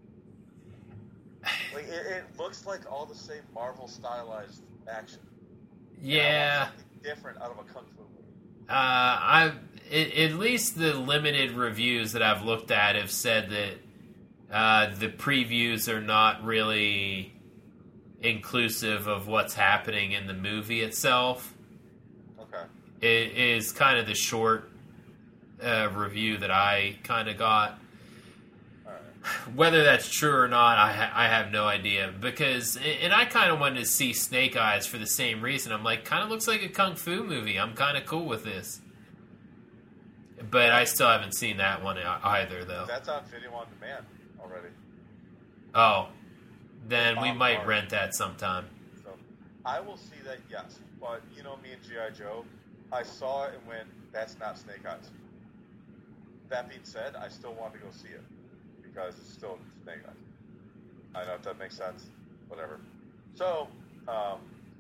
Like it, it looks like all the same Marvel stylized action. Yeah. I want something different out of a kung fu movie. Uh, I at least the limited reviews that I've looked at have said that uh, the previews are not really inclusive of what's happening in the movie itself. Okay. It is kind of the short uh, review that I kind of got. All right. Whether that's true or not, I, ha- I have no idea. Because, and I kind of wanted to see Snake Eyes for the same reason. I'm like, kind of looks like a kung fu movie. I'm kind of cool with this. But I still haven't seen that one either, though. That's on video on demand already. Oh, then we Bob might Marley. rent that sometime. So I will see that, yes. But you know me and G I. Joe, I saw it and went, that's not Snake Eyes. That being said, I still want to go see it because it's still Snake Eyes. I know if that makes sense. Whatever. So, um,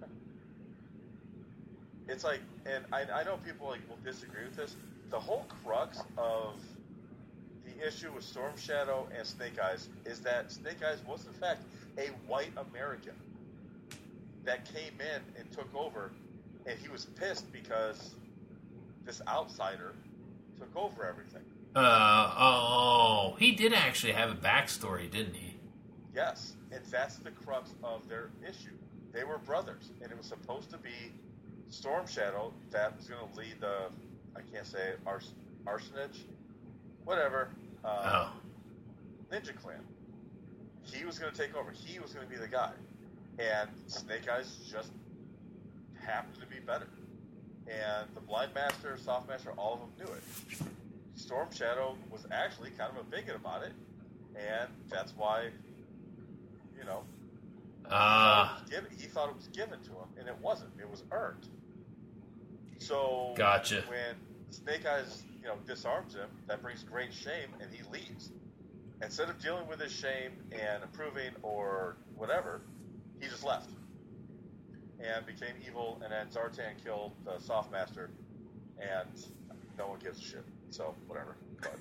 it's like, and I, I know people like will disagree with this. The whole crux of the the issue with Storm Shadow and Snake Eyes is that Snake Eyes was in fact a white American that came in and took over, and he was pissed because this outsider took over everything. Uh, oh, he did actually have a backstory, didn't he? Yes, and that's the crux of their issue. They were brothers, and it was supposed to be Storm Shadow that was going to lead the, I can't say it, ars- arsonage, whatever, um, oh. Ninja Clan. He was going to take over. He was going to be the guy. And Snake Eyes just happened to be better. And the Blind Master, Soft Master, all of them knew it. Storm Shadow was actually kind of a bigot about it, and that's why, you know, uh, he, thought given, he thought it was given to him, and it wasn't. It was earned. So gotcha. When Snake Eyes, you know, disarms him, that brings great shame, and he leaves. Instead of dealing with his shame and improving or whatever, he just left and became evil, and then Zartan killed the Soft Master, and no one gives a shit. So, whatever. But,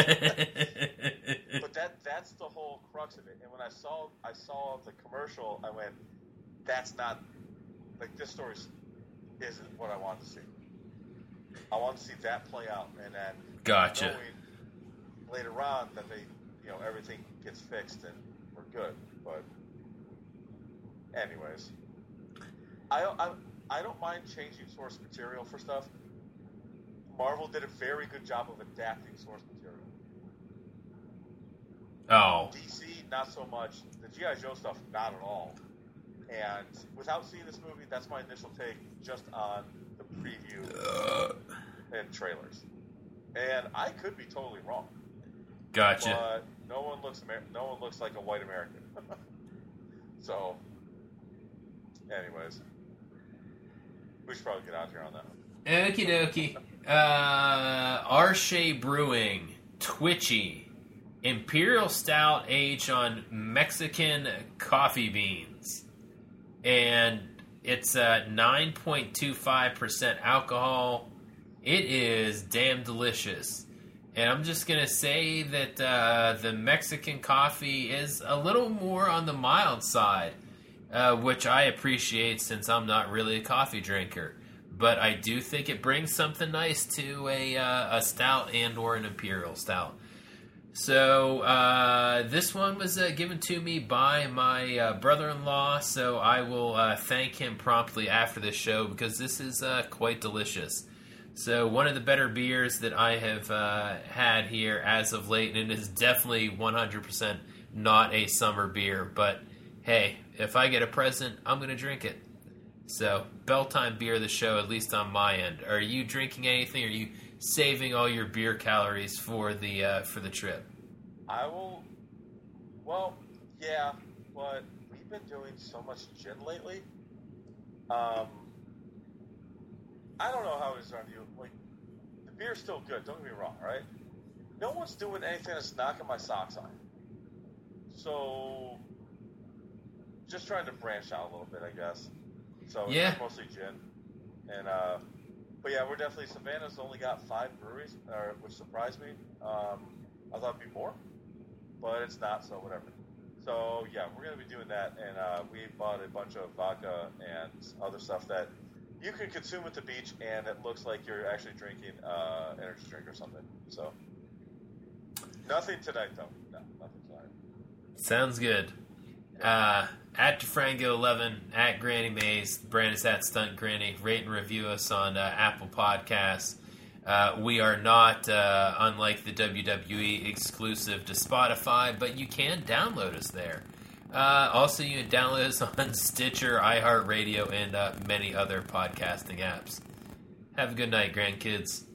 but that that's the whole crux of it. And when I saw I saw the commercial, I went, that's not, like, this story isn't what I wanted to see. I want to see that play out, and then gotcha. knowing later on that they, you know, everything gets fixed and we're good. But anyways, I I I don't mind changing source material for stuff. Marvel did a very good job of adapting source material. Oh. D C, not so much. The G I. Joe stuff, not at all. And without seeing this movie, that's my initial take just on the preview uh. and trailers. And I could be totally wrong. Gotcha. But no one looks Amer- no one looks like a white American. So, anyways, we should probably get out here on that one. Okie dokie. Uh, Arche Brewing, Twitchy, Imperial Stout aged on Mexican coffee beans. And it's uh, nine point two five percent alcohol. It is damn delicious. And I'm just going to say that uh, the Mexican coffee is a little more on the mild side, uh, which I appreciate since I'm not really a coffee drinker. But I do think it brings something nice to a uh, a stout and or an imperial stout. So uh, this one was uh, given to me by my uh, brother-in-law, so I will uh, thank him promptly after this show because this is uh, quite delicious. So one of the better beers that I have uh, had here as of late, and it is definitely one hundred percent not a summer beer, but hey, if I get a present, I'm going to drink it. So, Bell-time beer of the show, at least on my end. Are you drinking anything? Or are you saving all your beer calories for the uh, for the trip? I will. Well, yeah, but we've been doing so much gin lately. Um, I don't know how it is on you. Like, the beer's still good. Don't get me wrong, right? No one's doing anything that's knocking my socks on. So, just trying to branch out a little bit, I guess. So yeah. It's mostly gin, and uh, but yeah, we're definitely Savannah's only got five breweries, uh, which surprised me. Um, I thought it'd be more, but it's not. So whatever. So yeah, we're gonna be doing that, and uh, we bought a bunch of vodka and other stuff that you can consume at the beach, and it looks like you're actually drinking uh, energy drink or something. So nothing tonight, though. No, nothing tonight. Sounds good. Uh, at DeFrango eleven, at Granny Mays, brand is at Stunt Granny. Rate and review us on uh, Apple Podcasts. Uh, we are not, uh, unlike the W W E, exclusive to Spotify, but you can download us there. Uh, also, you can download us on Stitcher, iHeartRadio, and uh, many other podcasting apps. Have a good night, grandkids.